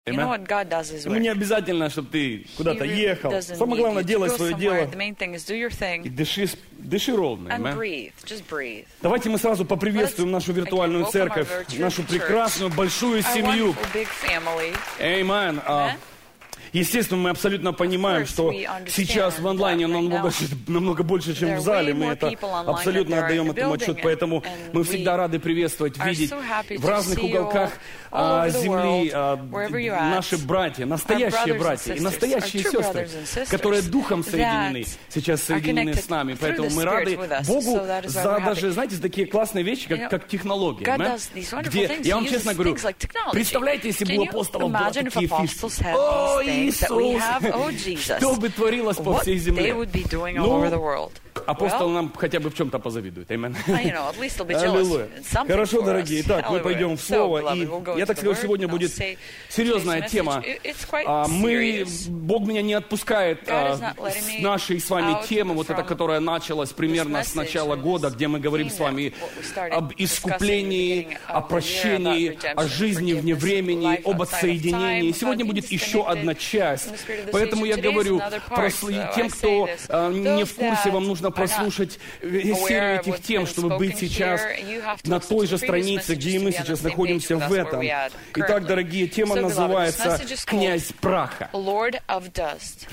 You know what God does His Ему не work. обязательно, чтобы ты куда-то He really ехал. doesn't Самое need главное, you to делай go свое somewhere. дело The main thing is do your и thing дыши ровно. and Amen. breathe. Just breathe. Давайте мы сразу поприветствуем нашу виртуальную welcome церковь, our virtual нашу church. прекрасную большую Our семью. wonderful big family. Amen. Amen. Естественно, мы абсолютно понимаем, course, что we understand сейчас в онлайне that right намного больше, чем there в are зале. way Мы more это people online абсолютно than there are отдаем in the этому building, отчет, поэтому and мы всегда we рады приветствовать, are видеть so happy в to разных see you уголках all over the земли world, wherever you're at, наши братья, настоящие our brothers and братья и sisters, настоящие our true сестры, brothers and sisters которые духом соединены, that сейчас соединены are с нами. connected Поэтому through мы the рады Spirit with us. Богу So that is why за we're happy. даже, знаете, такие классные вещи, You know, как технологии. God Amen? does these wonderful Где, things. я He вам честно uses говорю, things like technology. представляете, если бы Can у you апостолов были imagine if такие apostles фишки? had О, these things that we Иисус! have? Oh, Jesus. Что бы творилось по What всей they земле? would be doing all over the world. Апостол Well, нам хотя бы в чем-то позавидует. Amen. you know, at least they'll be jealous Аллилуйя. in something Хорошо, for us. дорогие. Итак, мы Hallelujah. пойдем в So, Слово. beloved, И we'll go я into так the скажу, Word. сегодня I'll будет say серьезная today's тема. message, it's quite Мы, serious. Бог меня не отпускает God is not letting с me нашей с вами out темы, вот эта, from которая началась примерно с message, начала from года, this где мы говорим theme с вами that what we started об discussing искуплении, at the beginning о of the year прощении, about redemption, о жизни вне forgiveness, времени, life об outside of отсоединении. time, Сегодня about будет being еще одна disconnected часть. from the spirit of this Поэтому age. я Today's говорю, another part. So тем, I кто say this. не в Those курсе, вам that нужно are not прослушать серию aware of этих what's тем, been чтобы быть spoken сейчас here, you have to на listen той to же previous странице, где и messages мы to be on the сейчас same находимся page with в us where этом. we are Итак, currently. дорогие, тема So, beloved, this называется message is called «Князь праха». Lord of Dust.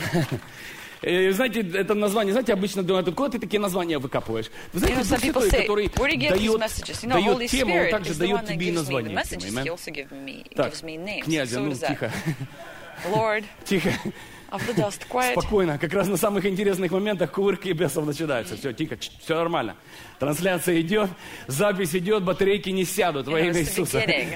Знаете, это название, знаете, обычно думают, откуда ты такие названия выкапываешь? Вы знаете, Some Дух people Святой, say, который where do you get these дает, messages? You know, Holy дает тему, он Spirit также is the дает one that тебе и gives me the название. messages. He Amen? also Так, gives me names. князя, So ну does that. тихо, Lord тихо, of the Dust. Quiet. спокойно. Как раз на самых интересных моментах кувырки бесов начинаются. Все, тихо, все нормально. Трансляция идет, запись идет, батарейки не сядут во You know, имя it's the Иисуса. beginning.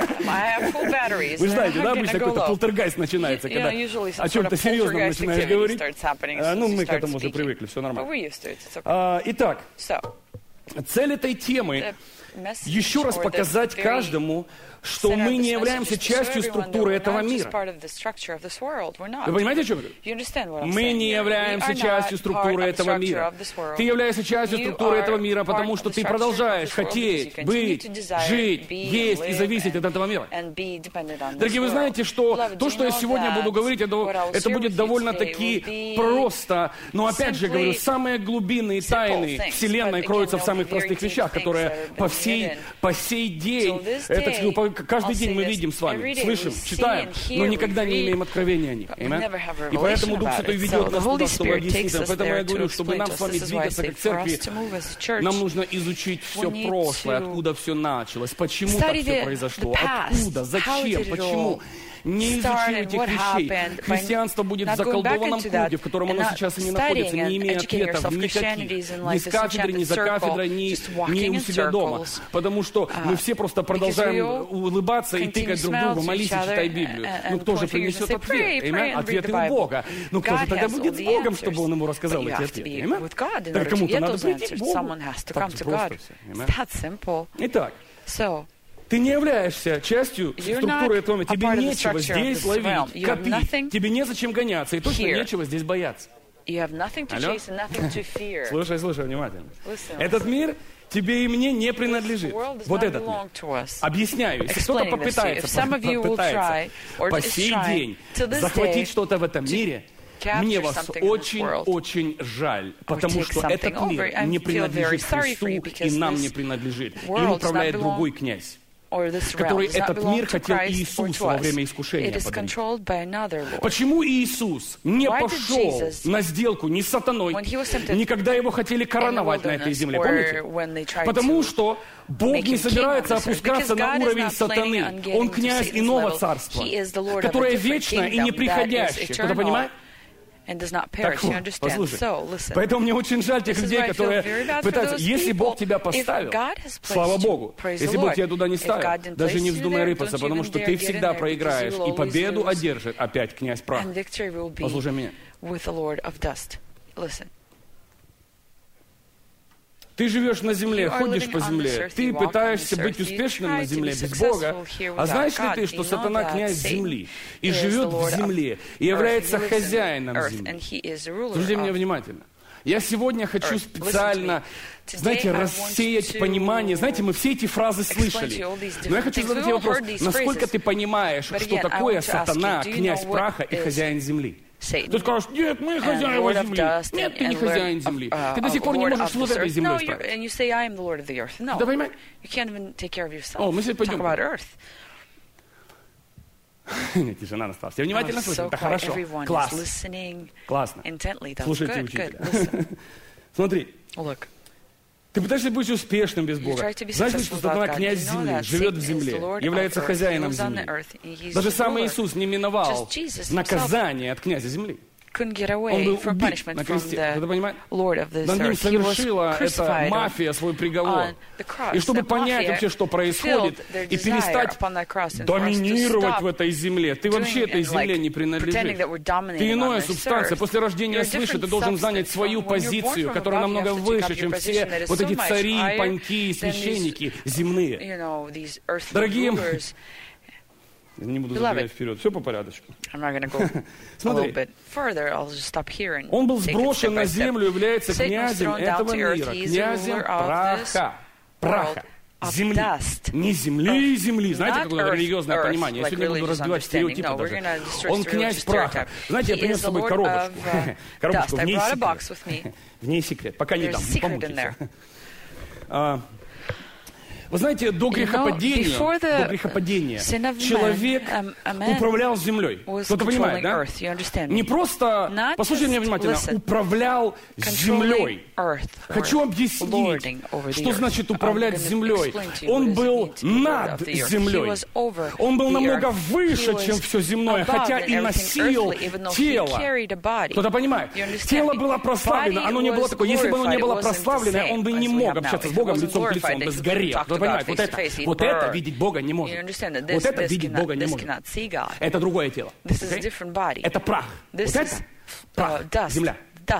I have full batteries. Вы знаете, I'm да, gonna обычно go какой-то low. полтергайст начинается, You know, когда usually some о чем-то sort of серьезном poltergeist начинаешь activity говорить. starts happening as Ну, soon as мы you к start этому уже speaking. привыкли, все But нормально. we're used to it. It's okay. Итак, So, цель этой темы the message еще раз or the показать very каждому, что center мы of не this являемся message is to show частью everyone that структуры we're этого not just мира. part of the structure of this world. We're not. Вы понимаете, о чем я говорю? You understand what I'm Мы saying не here? We являемся are частью not структуры part of the этого structure мира. of this world. Ты являешься частью You структуры are этого мира, потому part что of ты the structure продолжаешь of this world хотеть, because you быть, continue to desire, жить, be, есть и live зависеть от этого мира. and be dependent on this Дорогие, вы world. знаете, что Beloved, то, do что you я know сегодня that буду говорить, what I will это share будет with you довольно-таки today will be просто. Но опять же simply говорю, самые глубинные тайны things, Вселенной but кроются в again, самых they'll be простых very вещах, deep которые things that have по been сей день, So this это day, каждый I'll день say мы this, видим с вами, every day слышим, we see читаем, and hear, но we никогда не read, имеем откровения о них. but we Amen? never have И поэтому revelation Дух about Святой it. ведет So the нас Holy туда, чтобы Spirit объяснить takes нам. us Поэтому there я to говорю, чтобы explain нам to с us. вами This is why I двигаться say как for церкви, us to move as a church, нам нужно изучить все we need прошлое, to откуда все началось, почему так study все the произошло, past. откуда, How зачем, did it почему. all Не изучив start and этих what вещей, happened by христианство будет в not going back заколдованном into that круге, в котором and оно not сейчас и не studying находится, не and имея educating ответов yourself. никаких, Christianity is in ни like с this кафедры, ни за enchanted кафедрой, circle, ни just walking у in себя дома. circles. Потому что мы все просто продолжаем улыбаться и тыкать друг другу, молись и читай Библию. Ну кто же принесет ответ? Amen? Ответы у Бога. Ну кто же тогда будет с Богом, чтобы он ему рассказал эти ответы? Amen? Так кому-то надо прийти к Богу. Так же просто все. Amen? Итак, So, ты не являешься частью структуры этого мира. Тебе нечего здесь ловить, копить. Тебе незачем гоняться. И точно нечего здесь бояться. you have nothing to Алло? chase and nothing to fear. Слушай внимательно. Listen, Этот мир тебе и мне не This принадлежит. world does Вот not этот мир. belong to us. Объясняю, если кто-то Explaining this to you. If some of you will try, or по is сей trying, день to this захватить day, что-то в этом мире, capture мне вас something in this world, очень жаль, потому take что something этот over. мир I не feel принадлежит very sorry for you Христу и because нам this не принадлежит. Им world does not управляет belong другой князь, or this realm который does not этот belong мир to хотел Christ or Иисусу to во us. время искушения It is подарить. controlled by another Lord. Почему Иисус не Why did пошел Jesus, на сделку ни с сатаной, when he was tempted ни когда его хотели in the короновать на этой wilderness, земле? or Помните? when they tried Потому to что Бог make не him king собирается on this earth, опускаться because на God is уровень not сатаны. planning on getting Он to князь Satan's иного level. царства, He is the Lord of a которое different вечное и kingdom неприходящее. that is Кто-то eternal понимает? and does not Так perish. You вот, understand? послушай. So, listen. Поэтому мне очень жаль тех This is людей, why I feel которые very bad for пытаются... those Если people. Бог тебя If поставил, God has placed слава you, Богу. praise the Если Бог Lord. тебя туда не If ставил, God didn't даже place не you вздумай there, рыпаться, don't потому even что dare ты get in всегда there, проиграешь, because you will и победу always lose. одержит опять князь прах. And victory will be Послушай меня. with the Lord of dust. Listen. Ты живешь на земле, You are ходишь living по on земле, this earth, ты you walk on пытаешься this быть earth, you успешным try на to земле be без Бога. successful here А without знаешь ли God. ты, что You know сатана that князь Satan земли и is the живет Lord в of земле, и earth. является He lives in хозяином earth, земли? and he is the ruler Слушайте меня of внимательно. Я сегодня хочу специально, знаете, рассеять понимание. Знаете, мы все эти фразы слышали. Но я хочу задать тебе вопрос. Насколько ты понимаешь, что такое сатана, князь праха и хозяин земли? Ты скажешь, нет, мы хозяева земли. Нет, ты не хозяин земли. Ты до сих пор не можешь с вот этой землей справиться. Ты понимаешь? О, мы сегодня пойдем. Тишина настала. Все внимательно слышат. Это хорошо. Класс. Классно. Слушайте учителя. Смотри. Ты пытаешься быть успешным без Бога. Знаешь ли, что сатана князь земли, живет в земле, является хозяином земли. Даже сам Иисус не миновал наказание от князя земли. Он был убит на кресте. Кто-то понимает? Над ним совершила эта мафия свой приговор. И чтобы понять вообще, что происходит, и перестать доминировать в этой земле, ты вообще этой земле не принадлежишь. Ты иная субстанция. После рождения свыше ты должен занять свою позицию, которая намного выше, чем все вот эти цари, паньки, священники земные. Дорогие, не буду забегать вперед. Все по порядочку. Смотри. Он был сброшен на землю, является князем этого мира, князем праха, земли. Не земли и земли. Знаете, какое религиозное понимание? Я сегодня буду разбивать стереотипы даже. Он князь праха. Знаете, я принес с собой коробочку. Коробочку, в ней секрет. В ней секрет. Пока не дам, помучиться. Вы знаете, до грехопадения человек управлял землей. Кто-то понимает, да? Не просто, послушайте меня внимательно, управлял землей. Хочу объяснить, что значит управлять землей. Он был над землей. Он был намного выше, чем все земное, хотя и носил тело. Кто-то понимает? Тело было прославлено, оно не было такое. Если бы оно не было прославлено, он бы не мог общаться с Богом лицом к лицу, он бы сгорел. Понимаете, вот это видеть Бога не может. Вот это видеть Бога не может. Это другое тело. Это прах. Вот это прах, земля.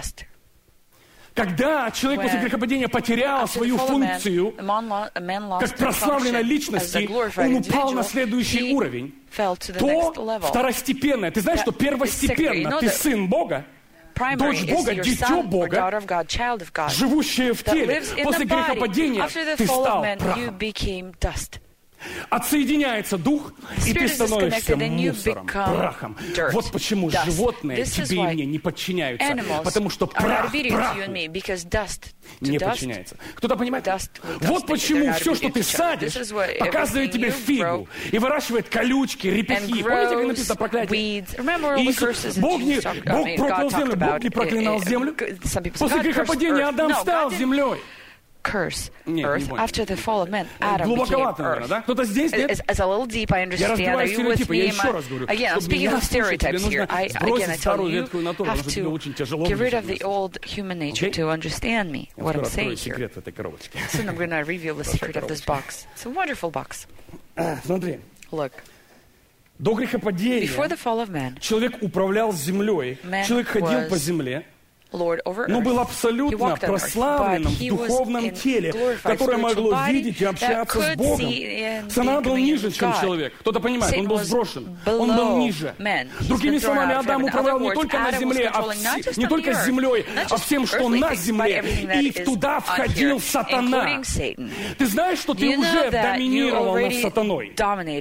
Когда человек после грехопадения потерял свою функцию, как прославленной личности, он упал на следующий уровень, то второстепенное. Ты знаешь, что первостепенно ты сын Бога, дочь Бога, дитё Бога, живущее в теле. После грехопадения ты стал прахом. Отсоединяется дух, и ты становишься мусором, прахом. Вот почему животные тебе и мне не подчиняются. Потому что прах праху не подчиняется. Кто-то понимает? Вот почему все, что ты садишь, показывает тебе фигу и выращивает колючки, репехи. Помните, как написано проклятие? Бог проклял землю, Бог не проклинал землю. После грехопадения Адам стал землей. Curse earth after the fall of man. Adam became earth. Да? Кто-то здесь, нет? It's a little deep, I understand. Are you with me? Again, I'm speaking of stereotypes here. Again, I tell you, you have to get rid of the old human nature to understand me, what I'm saying here. Soon I'm going to reveal the secret of this box. It's a wonderful box. Смотри. Look. До грехопадения человек управлял землей, человек ходил по земле, но был абсолютно прославленным в духовном теле, которое могло видеть и общаться с Богом. Сатана был ниже, чем человек. Кто-то понимает, он был сброшен. Он был ниже. Другими словами, Адам управлял не только на земле, не только землей, а всем, что на земле. И туда входил сатана. Ты знаешь, что ты уже доминировал над сатаной?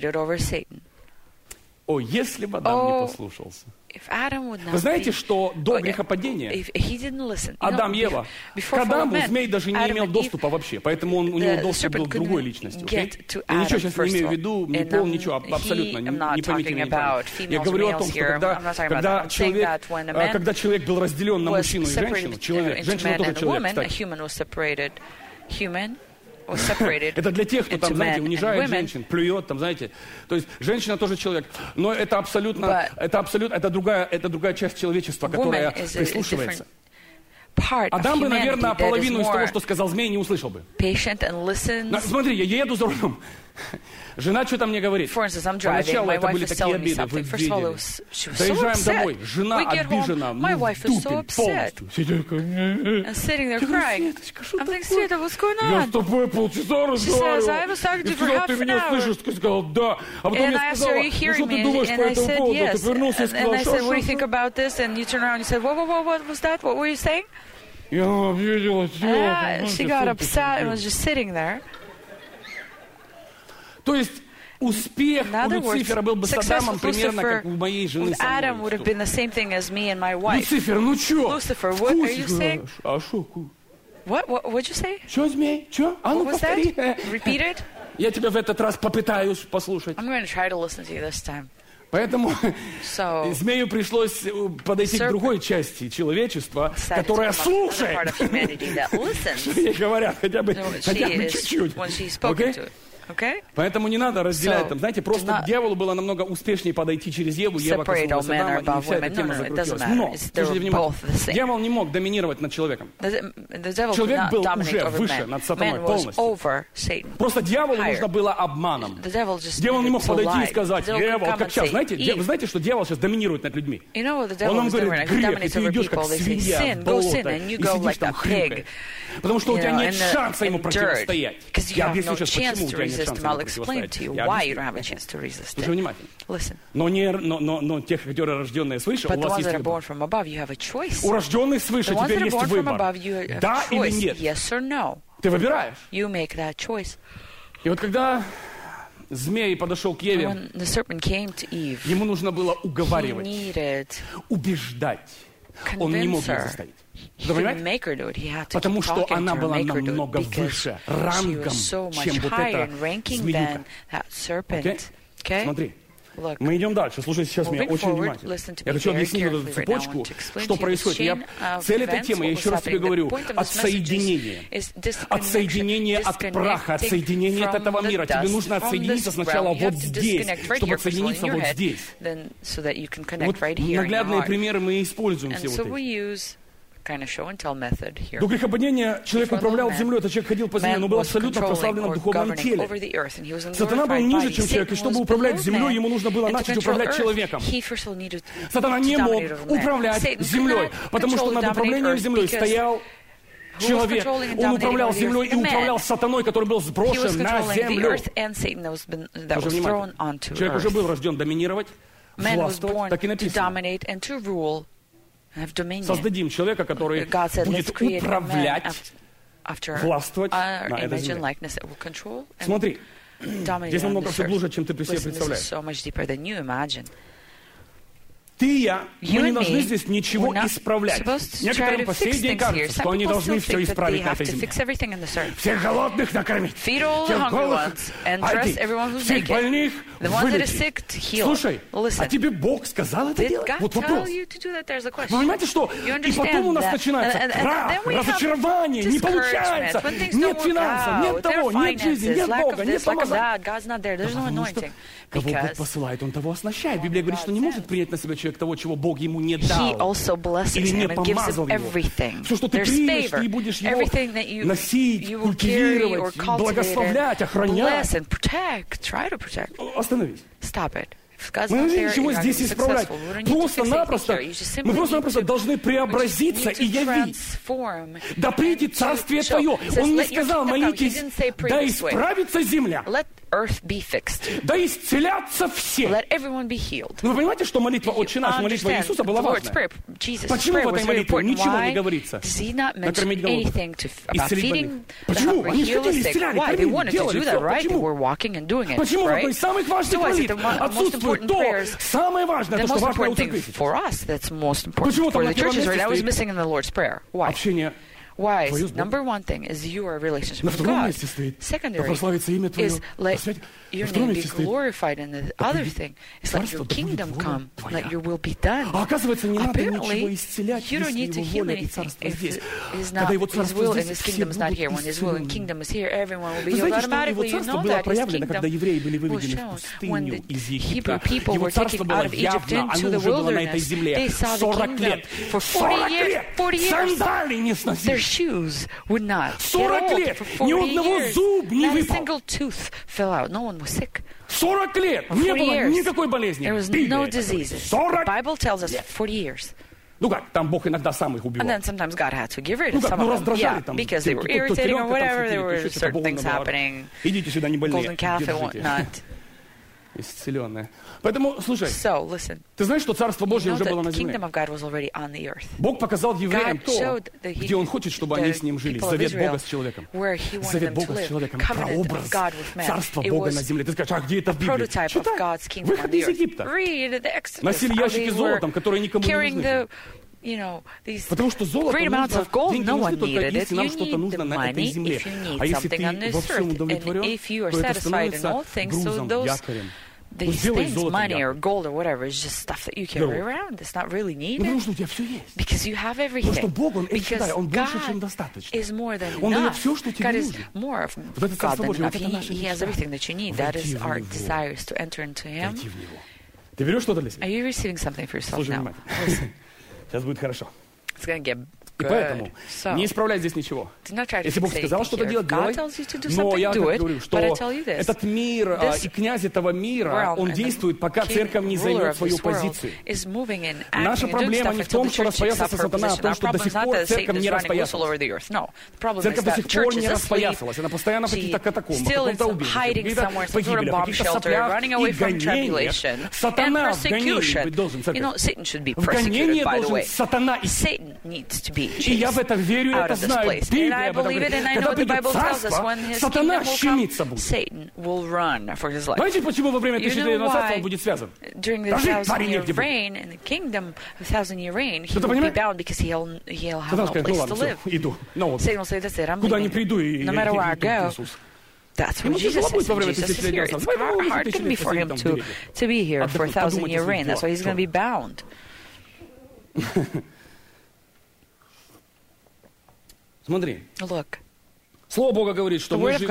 О, если бы Адам не послушался. Вы знаете, что до грехопадения Адам и Ева, к Адаму змей даже не имел доступа вообще, поэтому у него доступ был к другой личности. Okay? Я ничего сейчас не имею в виду, не пол, ничего, абсолютно, не поймите меня. Я говорю о том, что когда человек был разделен на мужчину и женщину, женщина тоже человек, кстати. Это для тех, кто там, знаете, унижает женщин, плюет там, знаете. То есть женщина тоже человек. Но это абсолютно, это другая часть человечества, которая прислушивается. Адам бы, наверное, половину из того, что сказал змей, не услышал бы. Смотри, я еду за рулем. Жена что-то мне говорит. Поначалу это были такие обиды, вы видели. Доезжаем домой, жена обижена, в дупель полностью. Я с тобой полчаса разговаривал, и сказал, ты меня слышишь, ты сказал, да. А потом я сказала, ну что ты думаешь по этому поводу? Ты вернулся и сказал, что? She got upset and was just sitting there. То есть успех у Люцифера был бы с Адамом примерно как у моей жены со мной. Люцифер, ну чё? Lucifer, what are you saying? А шо? What'd you say? Чё, змей? Чё? А ну повтори. Repeat it. Я тебя в этот раз попытаюсь послушать. I'm going to try to listen to you this time. Поэтому змею пришлось подойти к другой части человечества, которая слушает, что ей говорят, хотя бы чуть-чуть. Okay? Поэтому не надо разделять там. Знаете, просто дьяволу было намного успешнее подойти через Еву, Ева коснулась Адама, и вся эта тема закрутилась. Но, слушайте внимательно, дьявол не мог доминировать над человеком. Человек был уже выше над сатаной полностью. Просто дьяволу нужно было обманом. Дьявол не мог подойти и сказать: Ева, вот как сейчас, знаете, вы знаете, что дьявол сейчас доминирует над людьми? Он нам говорит: грех, и ты идешь как свинья в болото, и сидишь там хрюкаешь. Потому что у тебя нет шанса ему противостоять. Я объясню сейчас, почему у тебя нет шанса ему противостоять. Слушай внимательно. Но тех, которые рожденные свыше, у вас есть выбор. У рожденных свыше теперь есть выбор. Да или нет. Ты выбираешь. И вот когда змей подошел к Еве, ему нужно было уговаривать, убеждать. Он не мог ее заставить. Потому что она была намного выше рангом, чем вот эта змеюка. Okay? Смотри. Мы идем дальше. Слушайте сейчас меня очень внимательно. Я хочу объяснить эту цепочку, что происходит. Цель этой темы, я еще раз тебе говорю, отсоединение. Отсоединение от праха, отсоединение от этого мира. Тебе нужно отсоединиться сначала вот здесь, чтобы отсоединиться вот здесь. Вот наглядные примеры мы используем все вот эти. До грехопадения человек управлял землей, этот человек ходил по земле, но был абсолютно прославлен в духовном теле. Сатана был ниже, чем человек, и чтобы управлять землей, ему нужно было начать управлять человеком. Сатана не мог управлять землей, потому что над управлением землей стоял человек. Он управлял землей и управлял сатаной, который был сброшен на землю. Слушай внимательно. Человек уже был рожден доминировать, властвовать, так и написано. Создадим человека, который будет управлять, властвовать на этой земле. Смотри, здесь намного все глубже, чем ты себе представляешь. Ты и я, мы не должны здесь ничего исправлять. Некоторым по сей день кажется, что они должны все исправить на этой земле. Всех голодных накормить, всех голых одеть, всех больных вылечить. Слушай, а тебе Бог сказал это делать? Вот вопрос. Вы понимаете, что? И потом у нас начинается крах, разочарование, не получается, нет финансов, нет того, нет жизни, нет Бога, нет помазания. Потому что кого Бог посылает, Он того оснащает. Библия говорит, что не может принять на себя человек того, чего Бог ему не дал. Или не помазал его. Все, что ты примешь, ты будешь его носить, культивировать, благословлять, охранять. Остановись. Мы ничего здесь исправлять. Мы просто-напросто должны преобразиться и явить. Да придет Царствие Твое. Он не сказал: молитесь, да исправится земля. Да исцелятся все. Но вы понимаете, что молитва «Отче наш», молитва Иисуса была важна? Почему в этой молитве ничего не говорится? Накормить голодных, исцелить больных. Почему? Они же хотели исцеляли, кормили, делали все. Почему? Почему в одной из самых важных молитв отсутствует то самое важное, то, что важно у церкви? Почему там на первом месте стоит общение? Why? Number one thing is your relationship with God. Secondary is let your name be glorified, and the other thing is let your kingdom come, let your will be done. Apparently, you don't need to heal anything if His will and His kingdom is not here. When His will and kingdom is here, everyone will be healed automatically. You know that His kingdom was shown when the Hebrew people were taken out of Egypt into the wilderness. They saw the kingdom for 40 years. 40 years. Their shoes would not get old for 40 years. Not a single tooth fell out. No one was sick. 40 лет не было никакой болезни. There was no diseases. The Bible tells us 40 years. Ну как, там Бог иногда сам их убивал. And then sometimes God had to give rid of some of them. Yeah, because they were irritating or whatever. There were certain things happening. Идите сюда, не больные. Golden calf and whatnot. исцеленная. Поэтому, слушай, So, listen, ты знаешь, что Царство Божье уже было на земле? Бог показал евреям то, где Он хочет, чтобы они с Ним жили. Завет Бога с человеком. Завет Бога с человеком. Прообраз Царства Бога на земле. Ты скажешь, а где это в Библии? Читай. Выход из Египта. Носили ящики золотом, которые никому не нужны. Потому что золото нужно, деньги нужны только, если нам что-то нужно на этой земле. А если ты во всем удовлетворен, то это становится грузом, якорем. These things, money or gold or whatever, is just stuff that you carry around. It's not really needed. Because you have everything. Because God is more than enough. God is more of God than enough. He has everything that you need. That is our desires to enter into Him. Are you receiving something for yourself now? Сейчас будет хорошо. It's going to get И поэтому не исправляй здесь ничего. Если Бог сказал что-то делать, делай. Но я говорю, что этот мир и князь этого мира, он действует, пока церковь не займет свою позицию. Наша проблема не в том, что распоясался сатана, а в том, что до сих пор церковь не распоясалась. Церковь до сих пор не распоясалась. Она постоянно в каких-то катакомбах, в каком-то убежище, каких-то погибелях, в каких-то соплях и гонениях. Сатана в гонении быть должен, церковь. В гонении должен сатана идти. И я в это верю, это знаю. Библия об этом говорит. Когда придет царство, сатана щемиться будет. Знаете, почему во время тысячелетнего царства он будет связан? Даже парень негде будет. Кто-то понимает? Сатана скажет, ну ладно, все, иду. Куда ни приду, и Иисус. That's what Jesus says. Jesus is here. It's hard going to be for him to be here for 1,000-year reign. That's why he's going to be bound. Смотри. Look. Слово Бога говорит, что мы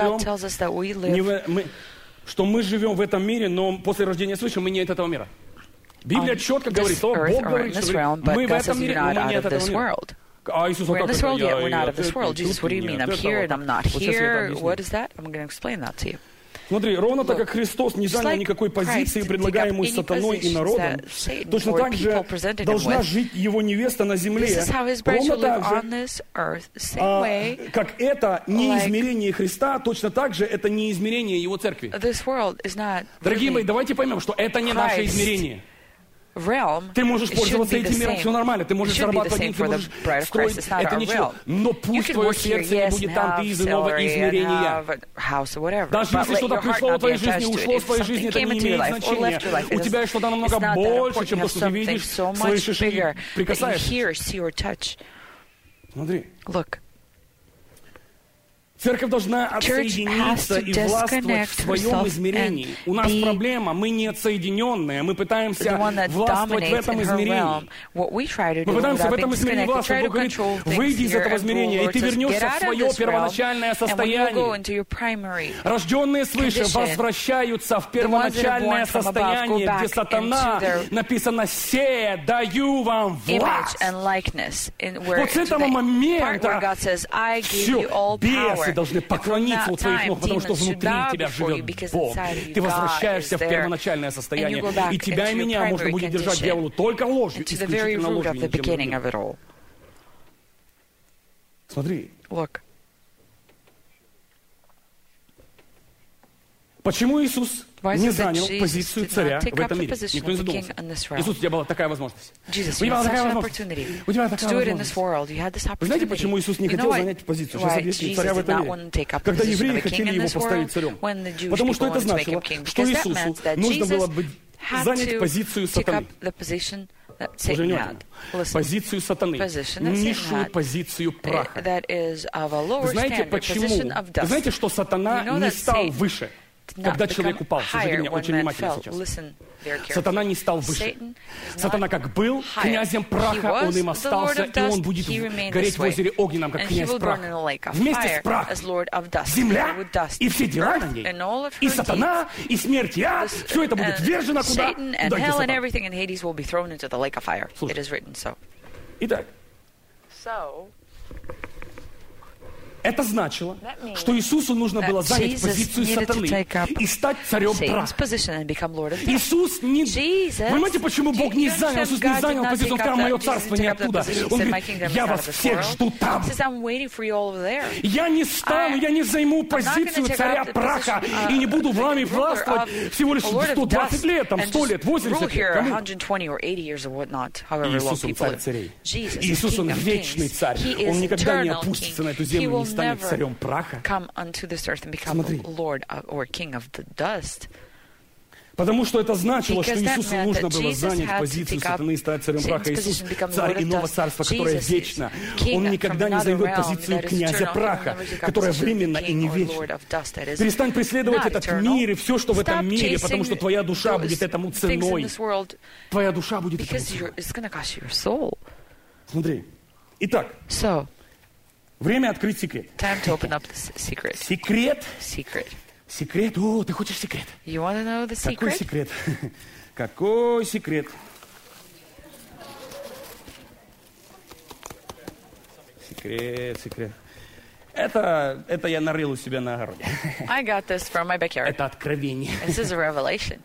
живем в этом мире, но после рождения свыше мы не от этого мира. Библия четко говорит, Слово Бога говорит, что мы в этом мире, но мы не от этого мира. А Иисус, we're in this world, yet we're not of this world. Jesus, what do you mean? I'm here and I'm not here. What is that? I'm going to explain that to you. Смотри, ровно так, как Христос не занял никакой позиции, предлагаемой сатаной и народом, точно так же должна жить его невеста на земле. Ровно так же, как это не измерение Христа, точно так же это не измерение его церкви. Дорогие мои, давайте поймем, что это не наше измерение. Ты можешь пользоваться этим миром, все нормально. Ты можешь зарабатывать деньги, ты можешь строить. Это ничего. Но пусть твое сердце не будет там, ты из иного измерения. Даже если что-то пришло в твоей жизни, ушло в твоей жизни, это не имеет значения. У тебя есть что-то намного больше, чем то, что ты видишь, слышишь и прикасаешься. Смотри. Церковь должна отсоединиться и властвовать в своем измерении. У нас проблема, мы не отсоединенные, мы пытаемся властвовать в этом измерении. Мы пытаемся в этом измерении властвовать. Бог говорит, выйди из этого измерения, и ты вернешься в свое первоначальное состояние. Рожденные свыше возвращаются в первоначальное состояние, где сатана, написано, «Се даю вам власть». Вот с этого момента все, бесы должны поклониться у твоих ног, потому что внутри тебя живет Бог. Ты возвращаешься в первоначальное состояние, и тебя и меня можно будет держать дьяволу только ложью, исключительно ложью. Смотри. Почему Иисус не занял позицию царя в этом мире? Никто не задумался. Иисус, у тебя была такая возможность. У тебя была такая возможность. У тебя такая возможность. Вы знаете, почему Иисус не хотел занять позицию? Сейчас объясню, царя в этом мире. Когда евреи хотели его поставить царем. Потому что это значило, что Иисусу нужно было бы занять позицию сатаны. Уже внимательно. Позицию сатаны. Низшую позицию праха. Вы знаете, почему? Вы знаете, что сатана не стал выше, когда человек упал? Слушайте меня очень внимательно сейчас. Сатана не стал выше. Сатана как был князем праха, он им остался, и он будет гореть в озере огненном, как князь праха. Вместе с прахом земля и все дела на ней, и сатана, и смерть, и ад, все это будет ввержено куда? Туда, где сатана. Слушай. Итак, Это значило, что Иисусу нужно было занять позицию сатаны и стать царем праха. Иисус не... Вы понимаете, почему Бог не занял? Иисус не занял позицию. Он сказал, мое царство не оттуда. Он говорит, я вас всех жду там. Я не стану, я не займу позицию царя праха и не буду вами властвовать всего лишь 120 лет, там 100 лет, 80 лет. Кому? Иисус, Он царь царей. Иисус, Он вечный царь. Он никогда не опустится на эту землю, не станет царем праха. Смотри. Потому что это значило, что Иисусу нужно было занять позицию сатаны и стать царем праха. Иисус — царь иного царства, которое вечно. Он никогда не займет позицию князя праха, которая временна и не вечна. Перестань преследовать этот мир и все, что в этом мире, потому что твоя душа будет этому ценой. Твоя душа будет этому ценой. Смотри. Итак, время открыть секрет. Секрет? О, ты хочешь секрет? Какой секрет? Какой секрет? Секрет. Это я нарыл у себя на огороде. I got this from my backyard. Это откровение. This is a revelation.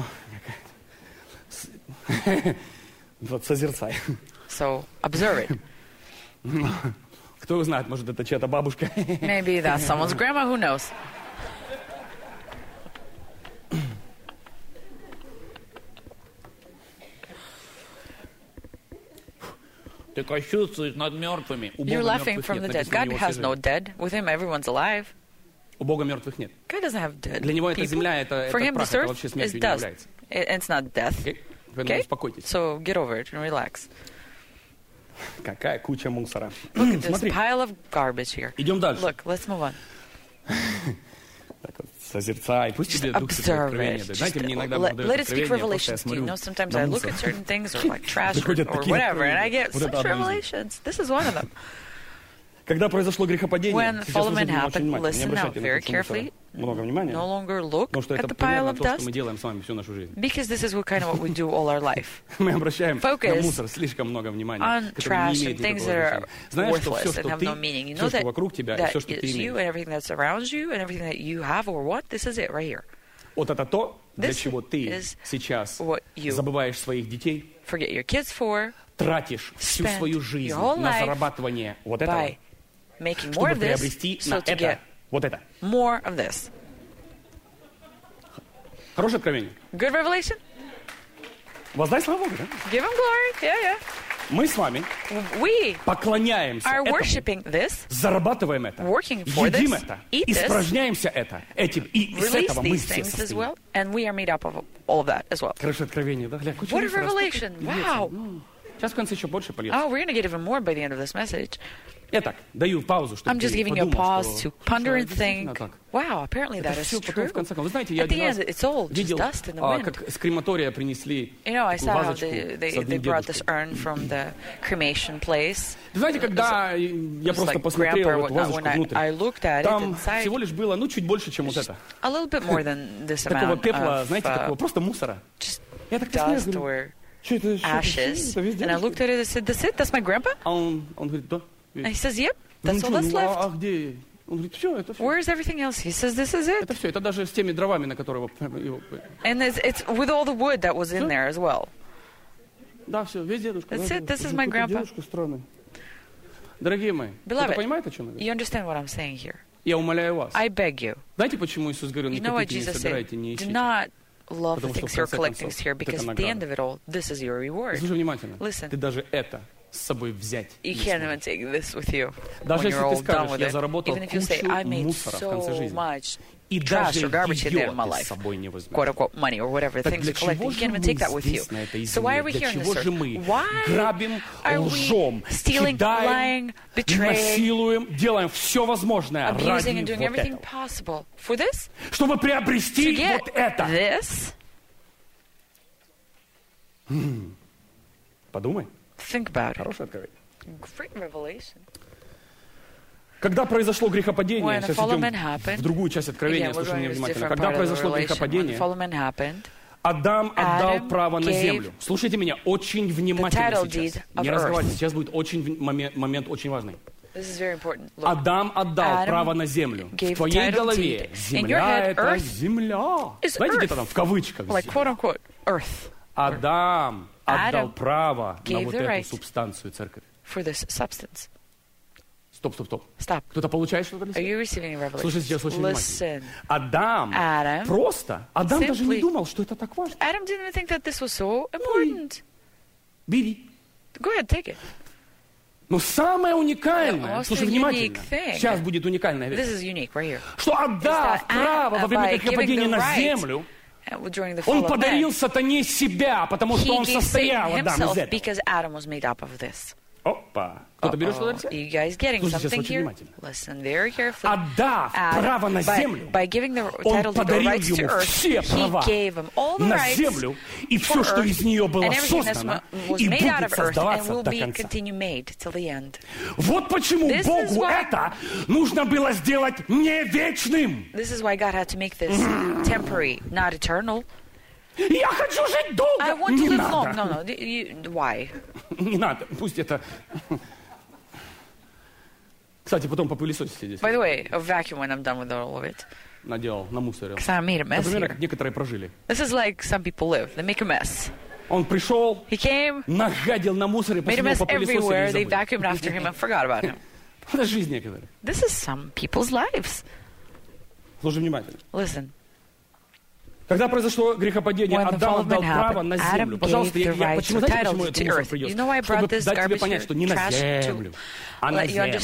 Вот созерцай. So, observe it. Кто знает, может, это чья-то бабушка. Maybe that's someone's grandma, who knows? Ты кощунствуешь над мертвыми. You're laughing from the dead. God has no dead. With Him, everyone's alive. У Бога мертвых нет. God doesn't have dead. Для Него эта земля, это прах, это вообще смертью не является. It's not death. Поэтому успокойтесь. So get over it and relax. Какая куча мусора. Look at this pile of garbage here. Идем дальше. Look, let's move on. Так вот, созерцай. Пусть тебе Дух Святой откровение дает. Знаете, мне иногда Бог дает откровение, просто я смотрю на sometimes I look at certain things or like trash or whatever, and I get such revelations. This is one of them. Когда произошло грехопадение, when fall man happened, listen now very carefully. Много внимания. No longer look at the pile of dust. Because this is what we do all our life. Мы обращаем на мусор слишком много внимания, который не имеет никакого значения. Знаешь, что все, что ты, все, что вокруг тебя, и все, что ты имеешь. And everything that's around you, and everything that you have or what, this is it right here. Вот это то, для чего ты сейчас забываешь своих детей, forget your kids for, тратишь всю свою жизнь на зарабатывание вот этого, чтобы приобрести на это вот это. More of this. Хорошее откровение. Good revelation. Воздай славу Богу, да? Give Him glory. Yeah. Мы с вами поклоняемся этому, зарабатываем это, едим это, испражняемся этим, и из этого мы все состоим. Хорошее откровение, да? What a revelation! Wow! Сейчас в конце еще больше польется. Oh, we're going to get even more by the end of this message. Итак, даю паузу, чтобы I'm just giving you a pause to ponder and think, wow, apparently that is true. Вы знаете, я один раз видел, как с крематория принесли вазочку they brought this urn from the cremation place. Вы знаете, когда я просто посмотрел эту вазочку внутрь, там всего лишь было, чуть больше, чем вот это. A little bit more than this amount такого пепла, знаете, такого просто мусора. Я так посмотрел, ashes. And I looked at it and said, that's it? That's my grandpa? Он говорит, да. And he says, yep, that's all that's left. А где? Он говорит, все, это все. Where is everything else? He says, this is it. Это все, это даже с теми дровами, на которые его... And it's with all the wood that was in there as well. Да, все, весь дедушка. That's it, this is my grandpa. Дедушка странный. Дорогие мои, кто-то понимает, о чем я говорю? You understand what I'm saying here? Я умоляю вас. I beg you. Знаете, почему Иисус говорил, не копите, не собирайте, не ищите? Love the things you're collecting here, because at the end of it all, this is your reward. Слушай внимательно. Listen. Ты даже это с собой взять You can't even take this with you даже when you're all если ты done скажешь, with я it. заработал Even if you say, I made so much trash or garbage in there in my life, quote-unquote money or whatever things you collect, you can't even take that with you. So why are we here on this earth? Why are we stealing, lying, betraying, делаем все возможное abusing and ради doing вот everything этого, possible for this? чтобы приобрести вот это. This? Подумай. Think about it. Хорошее откровение. Great revelation. Когда произошло грехопадение, сейчас идем в другую часть откровения, слушай меня внимательно. Когда произошло грехопадение, Адам отдал право на землю. Слушайте меня очень внимательно сейчас. Не разговаривайте, сейчас будет момент очень важный. Адам отдал право на землю. В твоей голове земля — это земля. Знаете, где-то там в кавычках земля. Адам отдал право на вот эту субстанцию церкви. Стоп. Кто-то получает что-то для себя? Слушай сейчас очень внимательно. Адам даже не думал, что это так важно. Бери. Но самое уникальное, слушай внимательно, сейчас будет уникальная вещь, что отдав право во время грехопадения на землю, он подарил сатане себя, потому что он состоял, Адам, из этого. Опа! Кто-то берет что-то для себя? Слушайте сейчас очень внимательно. Отдав право на землю, он подарил ему все права на землю и все, что из нее было создано, и будет создаваться до конца. Вот почему Богу это нужно было сделать не вечным. Я хочу жить долго. Не надо. Не надо. Пусть это... Кстати, потом попылесосите здесь. By the way, a vacuum when I'm done with all of it. Наделал, намусорил. Because I made a mess Например, как некоторые прожили. This is like some people live. They make a mess. Он пришел, нагадил на мусоре, после него попылесосили и забыли. They vacuumed after him and forgot about him. Это жизнь некоторая. This is some people's lives. Слушай внимательно. Listen. Когда произошло грехопадение, Адам отдал право на землю. Пожалуйста, почему, знаете, почему это мусор придет? Чтобы дать тебе понять, что не на землю, а на землю.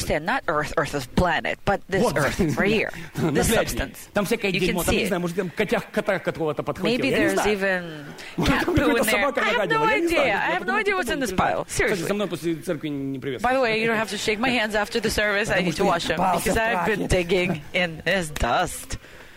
Там всякое дерьмо, там, не знаю, может, там кота какого-то подхватил. Я не знаю. Какая-то собака нагадила, я не знаю. I have no idea what's in this pile. Seriously. Со мной после церкви не приветствую. By the way, you don't have to shake my hands after the service. I need to wash them because I've been digging in this dust.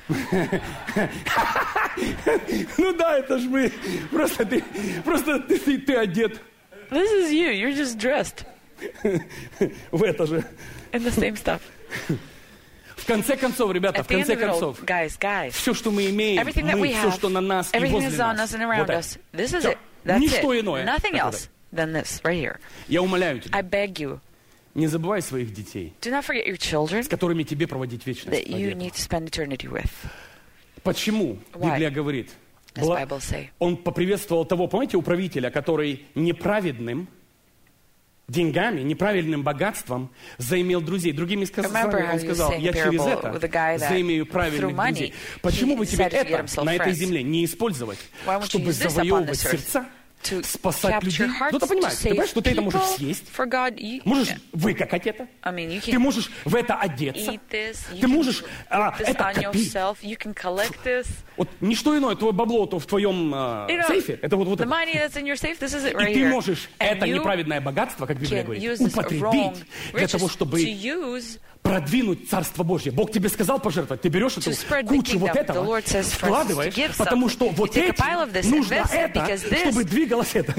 Ну да, это ж мы. Просто ты одет. This is you. You're just dressed. В это же. In the same stuff. В конце концов, ребята, в конце концов, все, что мы имеем, все, что на нас и возле нас, вот это. Все. Ничто иное. Nothing else than this right here. Я умоляю тебя. I beg you. Не забывай своих детей, do not forget your children, с которыми тебе проводить вечность. That you need to spend eternity with. Почему? Why? Библия говорит. Bible say. Он поприветствовал того, помните, управителя, который неправедным деньгами, неправильным богатством заимел друзей. Другими словами, он сказал, я через это заимею правильных друзей. Почему бы тебе это на этой земле не использовать, чтобы завоевывать сердца, спасать людей? Кто-то понимает, ты понимаешь, что ты это можешь съесть, можешь выкакать это, ты можешь в это одеться, ты можешь это копить. Вот ничто иное, твое бабло то в твоем сейфе, это вот это. И ты можешь это неправедное богатство, как Библия говорит, употребить для того, чтобы продвинуть Царство Божье. Бог тебе сказал пожертвовать, ты берешь эту кучу вот этого, вкладываешь, потому что вот этим нужно это, чтобы двигалось это.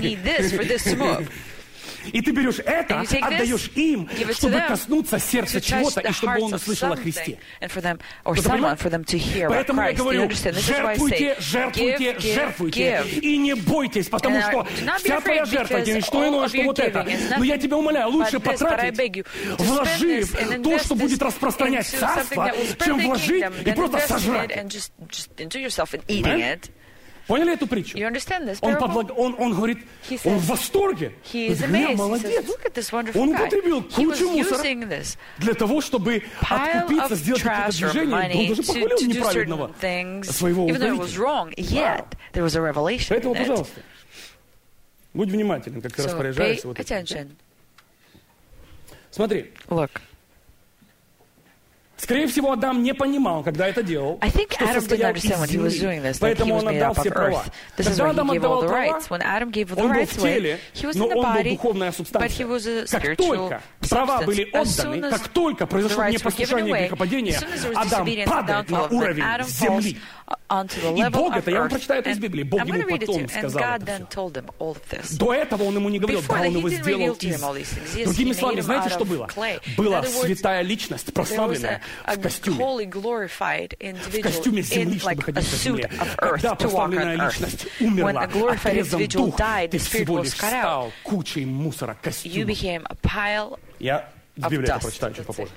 И ты берешь это, отдаешь им, чтобы коснуться сердца чего-то, и чтобы он услышал о Христе. Поэтому я говорю, жертвуйте, и не бойтесь, потому что вся твоя жертва, не что иное, что вот это. Но я тебя умоляю, лучше потратить, вложи в то, что будет распространять царство, чем вложить и просто сожрать. Поняли эту притчу? Он говорит, он в восторге. Я молодец. Он употребил кучу мусора для того, чтобы откупиться, сделать какие-то движения. Он даже похвалил неправедного своего управителя. Поэтому, пожалуйста, будь внимателен, как ты распоряжаешься. Вот смотри. Скорее всего, Адам не понимал, когда это делал, что состоял из земли, поэтому он отдал все права. Когда Адам отдавал права, он был в теле, но он был духовная субстанция. Как только права были отданы, как только произошло непослушание грехопадения, Адам падает на уровень земли. И Бог это, я вам прочитаю это из Библии, Бог ему потом сказал это все. До этого он ему не говорил, да, он его сделал из... Другими словами, знаете, что было? Была святая личность, прославленная, в костюме земли, чтобы ходить по земле. Когда прославленная личность умерла, отрезан дух, ты всего лишь стал кучей мусора, костюмов. В Библии это прочитаю чуть попозже.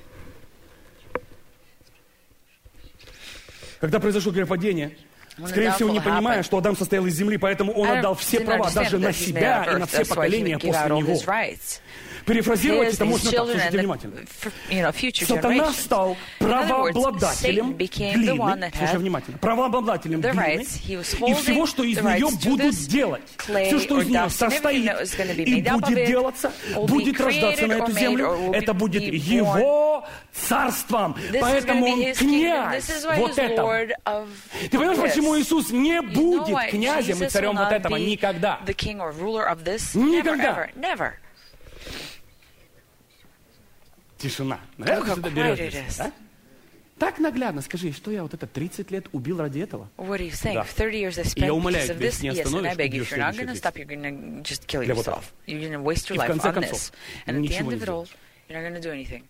Когда произошло грехопадение, скорее всего, не понимая, что Адам состоял из земли, поэтому он отдал все права даже на себя и на все поколения после него. Перефразировать это можно так, слушайте внимательно. Сатана стал правообладателем глины, слушай внимательно, правообладателем глины и всего, что из нее будут делать. Все, что из нее состоит и будет делаться, будет рождаться на эту землю, это будет его царством. Поэтому он князь вот этого. Ты понимаешь, почему Иисус не будет князем и царем вот этого никогда? Никогда. Тишина. Нравится, что берешь здесь, да? Так наглядно скажи, что я вот это 30 лет убил ради этого? What are you saying? 30 years I've spent because of this? Yes, and I beg you, if you're not going to stop, you're going to just kill yourself. You're going to waste your life on this. And at the end of it all, you're not going to do anything.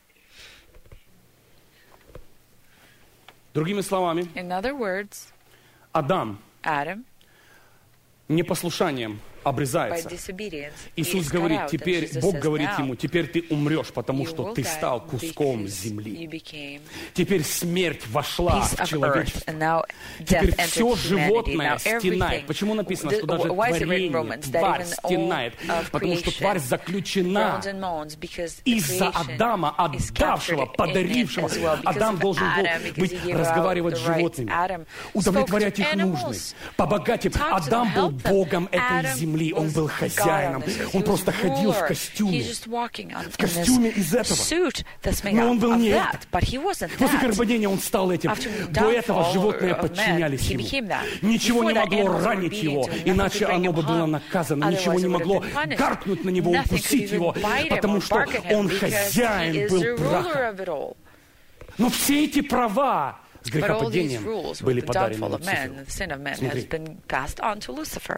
Другими словами, in other words, Адам непослушанием обрезается. Иисус говорит, теперь, Бог говорит ему, теперь ты умрешь, потому что ты стал куском земли. Теперь смерть вошла в человечество. Теперь все животное стенает. Почему написано, что даже творение, тварь стенает? Потому что тварь заключена из-за Адама, отдавшего, подарившего. Адам должен был разговаривать с животными, удовлетворять их нужды, побогатить. Адам был Богом этой земли. Он был хозяином. Он просто ходил в костюме. В костюме из этого. Но он был не это. После грехопадения он стал этим. До этого животные подчинялись ему. Ничего не могло ранить его, иначе оно бы было наказано. Ничего не могло гаркнуть на него, укусить его, потому что он хозяин был праха. Но все эти права с грехопадением были подарены Люциферу.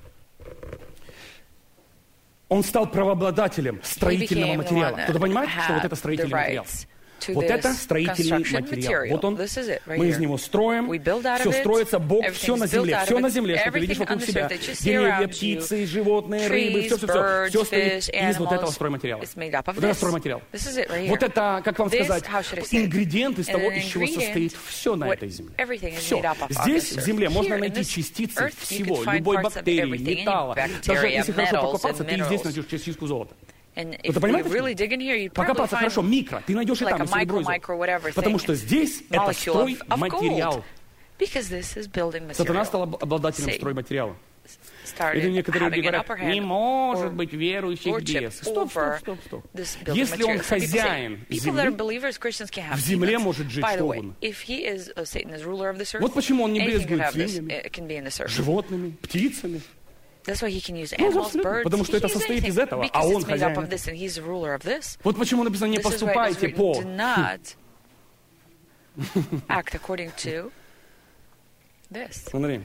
Он стал правообладателем строительного материала. Кто-то понимает, что вот это строительный материал? Вот это строительный материал. Вот он, мы из него строим, все строится, Бог, все на земле, что ты видишь вокруг себя. Деревья, птицы, животные, рыбы, все стоит из вот этого стройматериала. Вот это стройматериал. Вот это, как вам сказать, ингредиент из того, из чего состоит все на этой земле. Все. Здесь, в земле, можно найти частицы всего, любой бактерии, металла. Даже если хорошо покопаться, ты здесь найдешь частичку золота. Вы понимаете? Покопаться хорошо, микро. Ты найдешь и там, и серебро, потому что здесь это стройматериал. Сатана стал обладателем стройматериала. Или некоторые люди говорят, не может быть верующих без. Стоп. Если он хозяин земли, в земле может жить что угодно. Вот почему он не брезгует свиньями, животными, птицами. Потому что это состоит из этого, а он хозяин. Вот почему написано, не поступайте по... Смотри.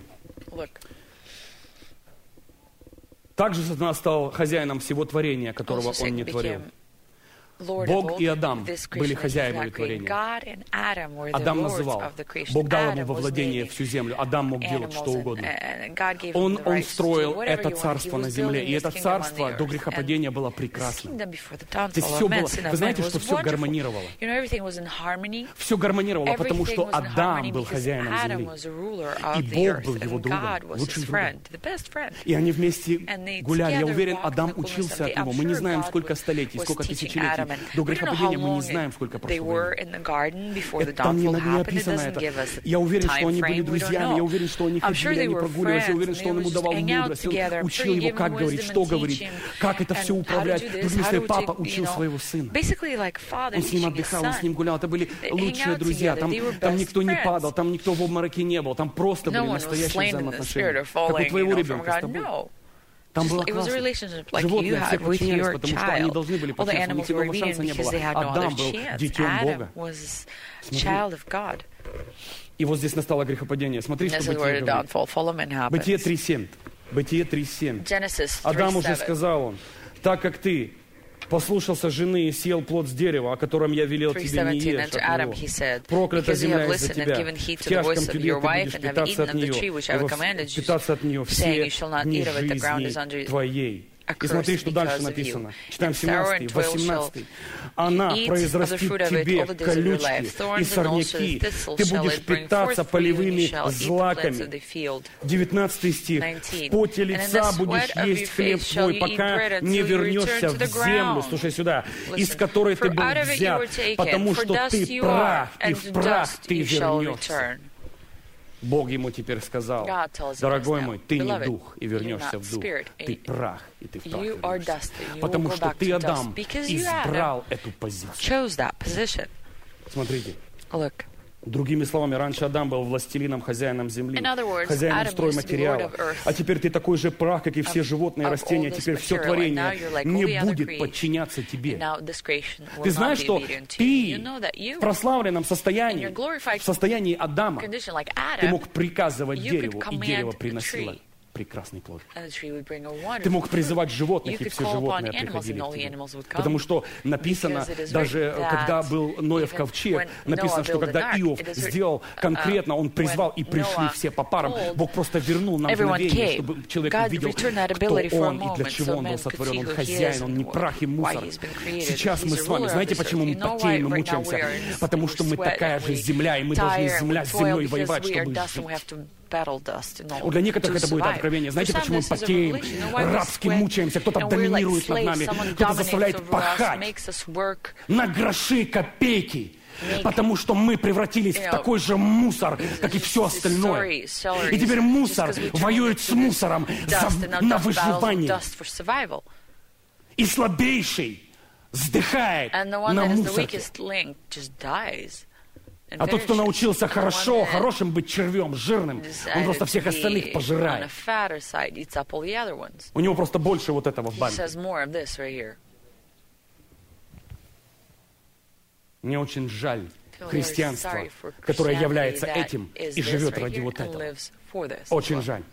Также Сатана стал хозяином всего творения, которого он не творил. Бог и Адам были хозяевами творения. Адам называл. Бог дал ему во владение всю землю. Адам мог делать что угодно. Он строил это царство на земле. И это царство до грехопадения было прекрасным. Здесь все было... Вы знаете, что все гармонировало? Все гармонировало, потому что Адам был хозяином земли. И Бог был его другом, лучшим другом. И они вместе гуляли. Я уверен, Адам учился от него. Мы не знаем, сколько столетий, сколько тысячелетий. До грехопадения мы не знаем, сколько прошло. Там не описано это. Я уверен, что они были друзьями, я уверен, что они ходили, они прогуливались, я уверен, что он ему давал мудрость, он учил его, как говорить, что говорить, как это все управлять. Другими словами, папа учил своего сына. Он с ним отдыхал, он с ним гулял. Это были лучшие друзья. Там никто не падал, там никто в обмороке не был. Там просто были настоящие взаимоотношения. Как у твоего ребенка с тобой. Там было классно. Животные все подчинялись, потому что они должны были подчиняться. У них другого шанса не было. Адам был детем Бога. Смотри. И вот здесь настало грехопадение. Смотри, что Бытие говорит. Бытие 3.7. Бытие 3.7. Адам уже сказал он, так как ты послушался жены и съел плод с дерева, о котором я велел тебе не ешь от него. Проклята земля из-за тебя. В тяжком тебе ты будешь питаться от нее все дни жизни твоей. И смотри, что дальше написано. Читаем 17, 18. Она произрастит тебе колючки и сорняки. Ты будешь питаться полевыми злаками. 19 стих. В поте лица будешь есть хлеб свой, пока не вернешься в землю, слушай сюда, из которой ты был взят, потому что ты прах, и в прах ты вернешься. Бог ему теперь сказал: дорогой мой, ты не дух и вернешься в дух. Ты прах, и ты в прах вернешься. Потому что ты, Адам, избрал эту позицию. Смотрите. Другими словами, раньше Адам был властелином, хозяином земли, хозяином стройматериала. А теперь ты такой же прах, как и все животные и растения. Теперь все творение не будет подчиняться тебе. Ты знаешь, что ты в прославленном состоянии, в состоянии Адама, ты мог приказывать дереву, и дерево приносило прекрасный плод. Ты мог призывать животных, и все животные приходили к тебе. Потому что написано, даже когда был Ноев ковчег, написано, что когда Иов сделал конкретно, он призвал, и пришли все по парам, Бог просто вернул нам мгновение, чтобы человек увидел, кто он и для чего он был сотворен. Он хозяин, он не прах и мусор. Сейчас мы с вами, знаете, почему мы потеем и мучаемся? Потому что мы такая же земля, и мы должны земля с землей воевать, чтобы жить. Для некоторых это будет откровение. Знаете, почему мы потеем, рабски мучаемся, кто-то доминирует над нами, кто-то заставляет пахать на гроши, копейки, потому что мы превратились в такой же мусор, как и все остальное. И теперь мусор воюет с мусором на выживание. И слабейший вздыхает на мусорке. А тот, кто научился хорошим быть червем, жирным, он просто всех остальных пожирает. У него просто больше вот этого в банке. Мне очень жаль христианства, которое является этим и живет ради вот этого. Очень жаль.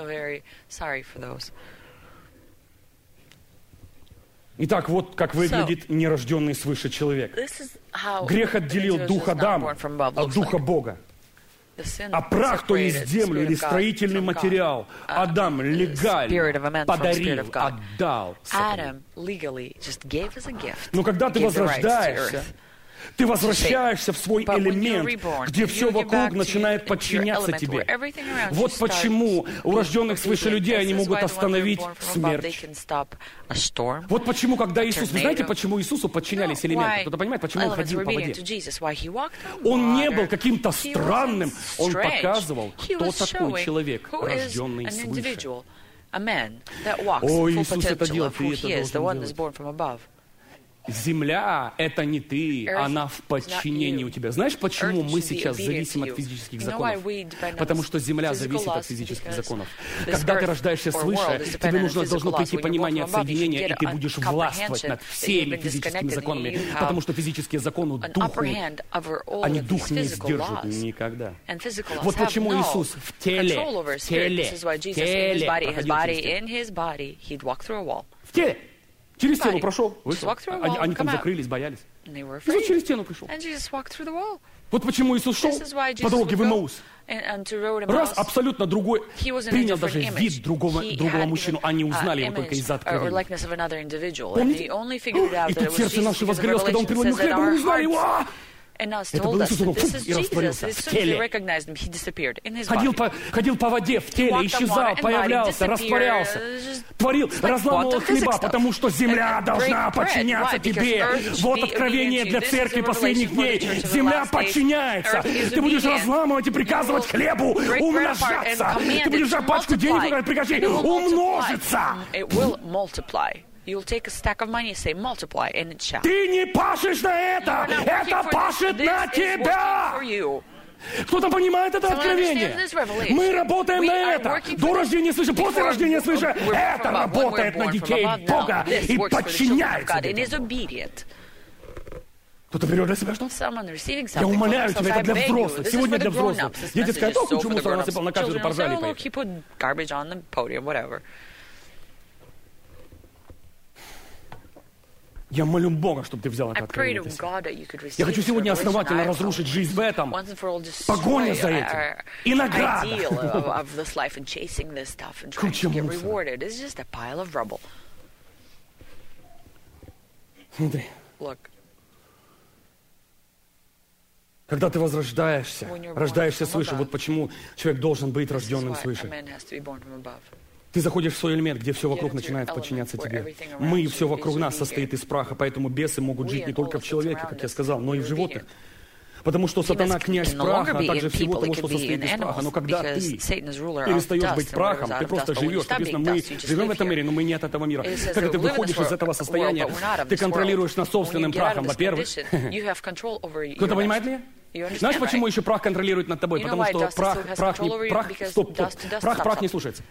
Итак, вот как выглядит нерожденный свыше человек. Грех отделил дух Адама от духа Бога. А прах, то есть землю или строительный материал, Адам легально подарил, отдал. Но когда ты возрождаешься, ты возвращаешься в свой элемент, где все вокруг начинает подчиняться тебе. Вот почему у рожденных свыше людей они могут остановить смерть. Вот почему, когда Иисус... Вы знаете, почему Иисусу подчинялись элементы? Кто-то понимает, почему Он ходил по воде? Он не был каким-то странным. Он показывал, кто такой человек, рожденный свыше. О, Иисус это делал, ты это должен делать. Земля — это не ты, она в подчинении у тебя. Знаешь, почему мы сейчас зависим от физических законов? Потому что земля зависит от физических законов. Когда ты рождаешься свыше, тебе должно прийти понимание соединения, и ты будешь властвовать над всеми физическими законами, потому что физические законы духу, они дух не сдержат никогда. Вот почему Иисус в теле в теле. Через стену прошел. Они там закрылись, боялись. Иисус через стену пришел. Вот почему Иисус шел по дороге в Имаус. Раз абсолютно другой, принял даже вид другого мужчину, они узнали его только из-за откровения. Помните? И тут сердце наше возгорелось, когда он преломил хлеб, мы узнали его. Это был Иисус, он и растворился в теле. Ходил по воде в теле, исчезал, появлялся, растворялся. Творил, разламывал хлеба, потому что земля должна подчиняться тебе. Вот откровение для церкви последних дней. Земля подчиняется. Ты будешь разламывать и приказывать хлебу умножаться. Ты будешь взять пачку денег и прикажи умножиться. You'll take a stack of money and say multiply, and it shall. Ты не пашешь на это! Это пашет на тебя! Кто-то понимает это откровение? Мы работаем на это. До рождения свыше, после рождения свыше. Это работает на детей Бога и подчиняется этому. Кто-то берет для себя что? Я умоляю тебя, это для взрослых. Сегодня для взрослых. Дети скажут, о, кучу мусора насыпал на кафедру, поржали, поехали. Я молю Бога, чтобы ты взял это откровение. Я хочу сегодня основательно разрушить жизнь в этом. Погоня за этим. И награда. Куча мусора. Смотри. Когда ты возрождаешься, рождаешься свыше, вот почему человек должен быть рожденным свыше. Ты заходишь в свой элемент, где все вокруг начинает подчиняться тебе. Мы, все вокруг нас состоит из праха, поэтому бесы могут жить не только в человеке, как я сказал, но и в животных. Потому что сатана князь праха, а также всего того, что состоит из праха. Но когда ты перестаешь быть прахом, ты просто живешь. Написано, мы живем в этом мире, но мы не от этого мира. Когда ты выходишь из этого состояния, ты контролируешь над собственным прахом, во-первых. Кто-то понимает меня? Знаешь, почему еще прах контролирует над тобой? Потому что прах не слушается.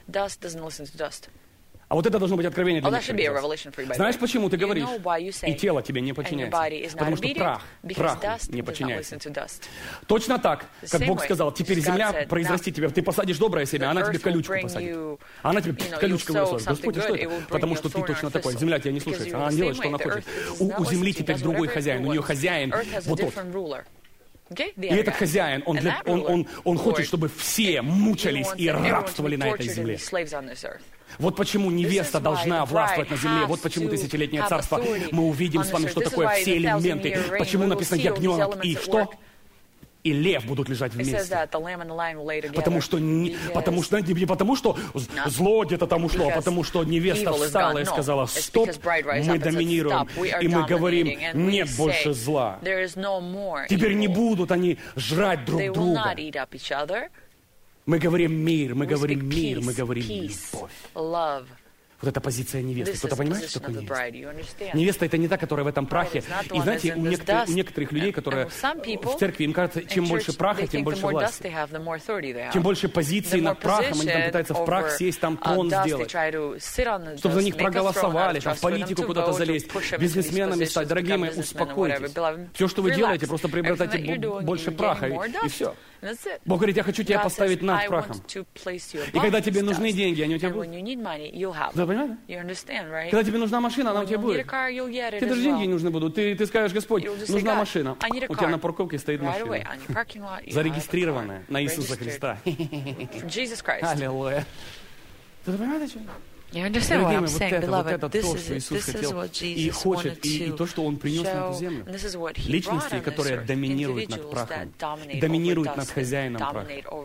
А вот это должно быть откровение для них. Знаешь, почему ты говоришь, и тело тебе не подчиняется? Потому что праху не подчиняется. Точно так, как Бог сказал, теперь земля произрастит тебя, ты посадишь доброе семя, она тебе колючку посадит. Она тебе колючку высадит. Господь, что это? Потому что ты точно такой, земля тебя не слушается, она делает, что она хочет. У земли теперь другой хозяин, у нее хозяин вот тот. И этот хозяин, он хочет, чтобы все мучались и рабствовали на этой земле. Вот почему невеста должна властвовать на земле. Вот почему тысячелетнее царство. Мы увидим с вами, что такое все элементы. Почему написано ягненок и что? И лев будут лежать вместе. Потому что не потому, что зло где-то там ушло, а потому что невеста встала и сказала, стоп, мы доминируем. И мы говорим, нет больше зла. Теперь не будут они жрать друг друга. Мы говорим мир, мы говорим мир, мы говорим любовь. Вот эта позиция невесты. Кто-то понимает, что такое невеста? Невеста — это не та, которая в этом прахе. И знаете, у некоторых людей, которые в церкви, им кажется, чем больше праха, тем больше власти. Чем больше позиций над прахом, они там пытаются в прах сесть, там трон сделать. Чтобы за них проголосовали, там в политику куда-то залезть, бизнесменами стать. Дорогие мои, успокойтесь. Все, что вы делаете, просто приобретайте больше праха, и все. Бог говорит, я хочу тебя поставить над прахом. И когда тебе нужны деньги, они у тебя будут. Да, понимаете? Когда тебе нужна машина, она у тебя будет. Тебе даже деньги не нужны будут. Ты скажешь, Господь, нужна машина. У тебя на парковке стоит машина. Зарегистрированная на Иисуса Христа. Аллилуйя. Ты понимаете, что? You understand what I'm saying, beloved? This is what Jesus wanted и то, что Он принес на эту землю. Личности, которые доминируют над прахом, доминируют над хозяином праха.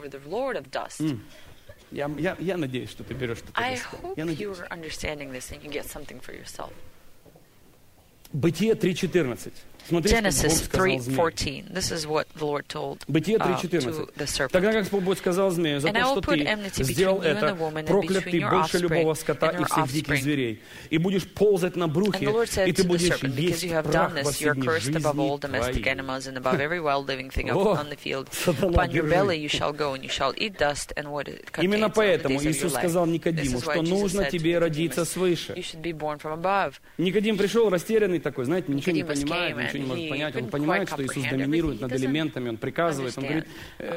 Я надеюсь, что ты берешь что-то. Я надеюсь. Бытие 3:14. Genesis 3:14. This is what the Lord told to the serpent. Тогда Господь сказал змею, за то, что ты сделал это, проклят ты больше любого скота и всех диких зверей, и будешь ползать на брюхе, и ты будешь есть прах во все дни жизни твоей. Именно поэтому Иисус сказал Никодиму, что нужно тебе родиться свыше. Никодим пришел растерянный такой, знаете, ничего не понимает, ничего не может понять. Он понимает, что Иисус доминирует над элементами, Он приказывает. Он говорит,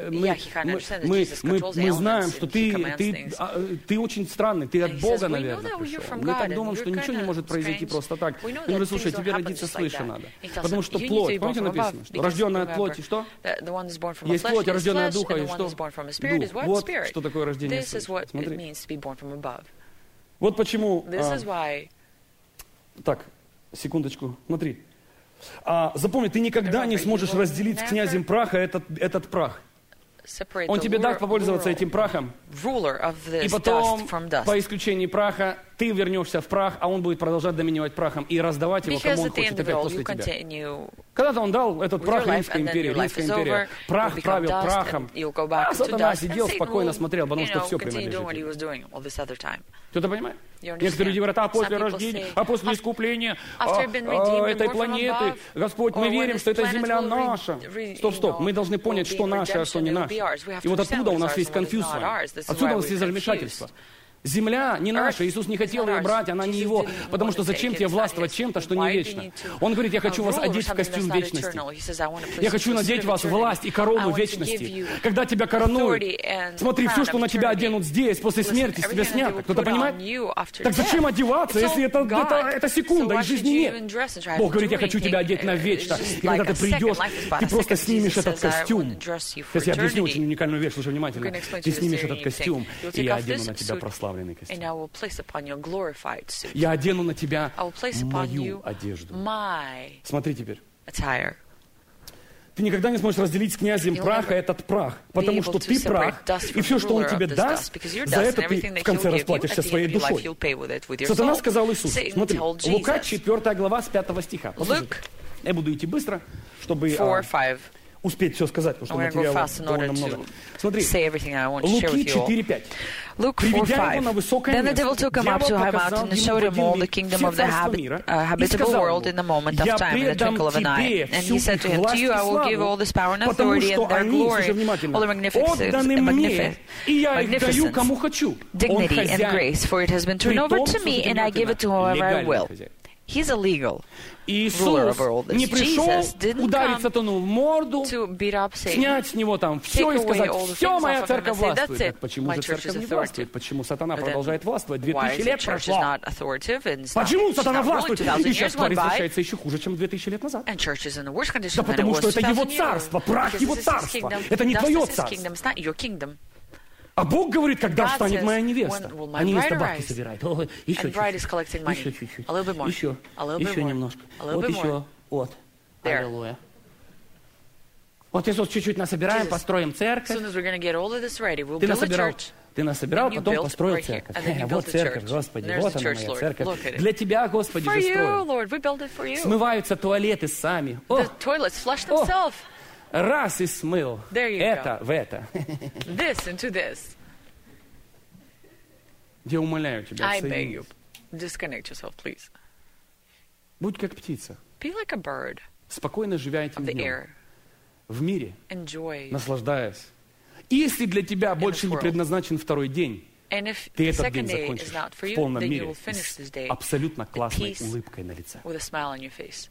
мы знаем, что ты очень странный, ты от Бога, наверное, пришел. Мы так думаем, что ничего не может произойти просто так. Он говорит, слушай, тебе родиться свыше надо. Потому что плоть, помните написано, что рожденная от плоти, что? Есть плоть, рожденная от духа, и что? Дух. Вот что такое рождение свыше. Смотри. Вот почему... Так, секундочку, смотри. Запомни, ты никогда не сможешь разделить с князем праха этот прах. Он тебе даст попользоваться этим прахом, и потом, по исключению праха, ты вернешься в прах, а он будет продолжать доминировать прахом и раздавать его, кому он хочет опять после тебя. Когда-то он дал этот прах Римской империи. Римская империя. Прах правил прахом. А сатана сидел, спокойно смотрел, потому что все принадлежит. Кто-то понимает? Некоторые люди говорят, а после рождения, а после искупления этой планеты, Господь, мы верим, что эта земля наша. Стоп, мы должны понять, что наше, а что не наше. И вот откуда у нас есть конфьюз с вами. Отсюда у нас есть замешательство. Земля не наша, Иисус не хотел ее брать, она не его, потому что зачем тебе властвовать чем-то, что не вечно? Он говорит, я хочу вас одеть в костюм вечности. Я хочу надеть вас власть и корону вечности. Когда тебя коронуют, смотри, все, что на тебя оденут здесь, после смерти, с тебя снято. Кто-то понимает? Так зачем одеваться, если это секунда, и жизни нет? Бог говорит, я хочу тебя одеть навечно. И когда ты придешь, ты просто снимешь этот костюм. Сейчас я объясню очень уникальную вещь, слушай внимательно. Ты снимешь этот костюм, и я одену на тебя прославу. прославленный костюм. And I will place upon you a glorified suit. Я одену на тебя I will place upon мою you одежду. my Смотри теперь. attire. Ты никогда не сможешь разделить с князем праха этот прах, потому что ты прах, и все, что он тебе даст, за это ты в конце расплатишься своей душой. Сатана сказал Иисусу, смотри, Лука 4 глава с 5 стиха. Послушайте, я буду идти быстро, чтобы успеть все сказать, потому что материала довольно много. Смотри, Луки 4:5. Luke 4:5. Then the devil took him up to a high mountain and showed him all the kingdom of the habitable world in a moment of time, in the twinkle of an eye. And he said to him, to you I will give all this power and authority and their glory, all the magnificence, dignity and grace, for it has been turned over to me, and I give it to whoever I will. He's a legal ruler over all this. Jesus didn't come to beat up Satan, снять с него там все и сказать, все, моя церковь властвует. it. Почему My же church церковь is не authoritative. властвует? Почему сатана продолжает властвовать? Why 2000 is the лет church is прошло. not authoritative and it's not, Почему she's сатана not ruling? властвует? 2000 И сейчас years went by, возвращается еще хуже, чем 2000 лет назад. and church is in a worse condition Да than it потому was что это его 2000 years. царство, прах Because его this is his царства. kingdom. Это не Dust твое is his царство. kingdom. It's not your kingdom. А Бог говорит, когда God встанет says, моя невеста. when will my А невеста bride бабки arise? собирает. Ой, еще And bride is collecting money. Еще чуть-чуть. A little bit more. Еще. A little bit Еще more. немножко. A little Вот bit еще. more. Вот. There. Аллилуйя. Вот Иисус чуть-чуть насобираем, Jesus. построим As церковь. soon as we're going to get all of this ready, we'll Ты build a насобирал, church. ты насобирал, And you потом built построил right here. церковь. And then you Вот built the церковь, church. Господи, There's вот the она church, моя Lord. церковь. Look at it. Для Тебя, Господи, For же you, строим. Lord, we built it for you. Смываются туалеты сами. О, The toilets flush themselves. раз и смыл. There you Это в это. This into this. Я умоляю Тебя, I beg you, соединись. disconnect yourself, please. Будь как птица, Be like a bird спокойно живя этим of the днем. air. В мире, Enjoy. наслаждаясь. И если для тебя больше не world. предназначен второй день, And if ты the этот second день day is закончишь not for в you, полном then you мире will finish this с day абсолютно классной peace. улыбкой на лице. with a smile on your face.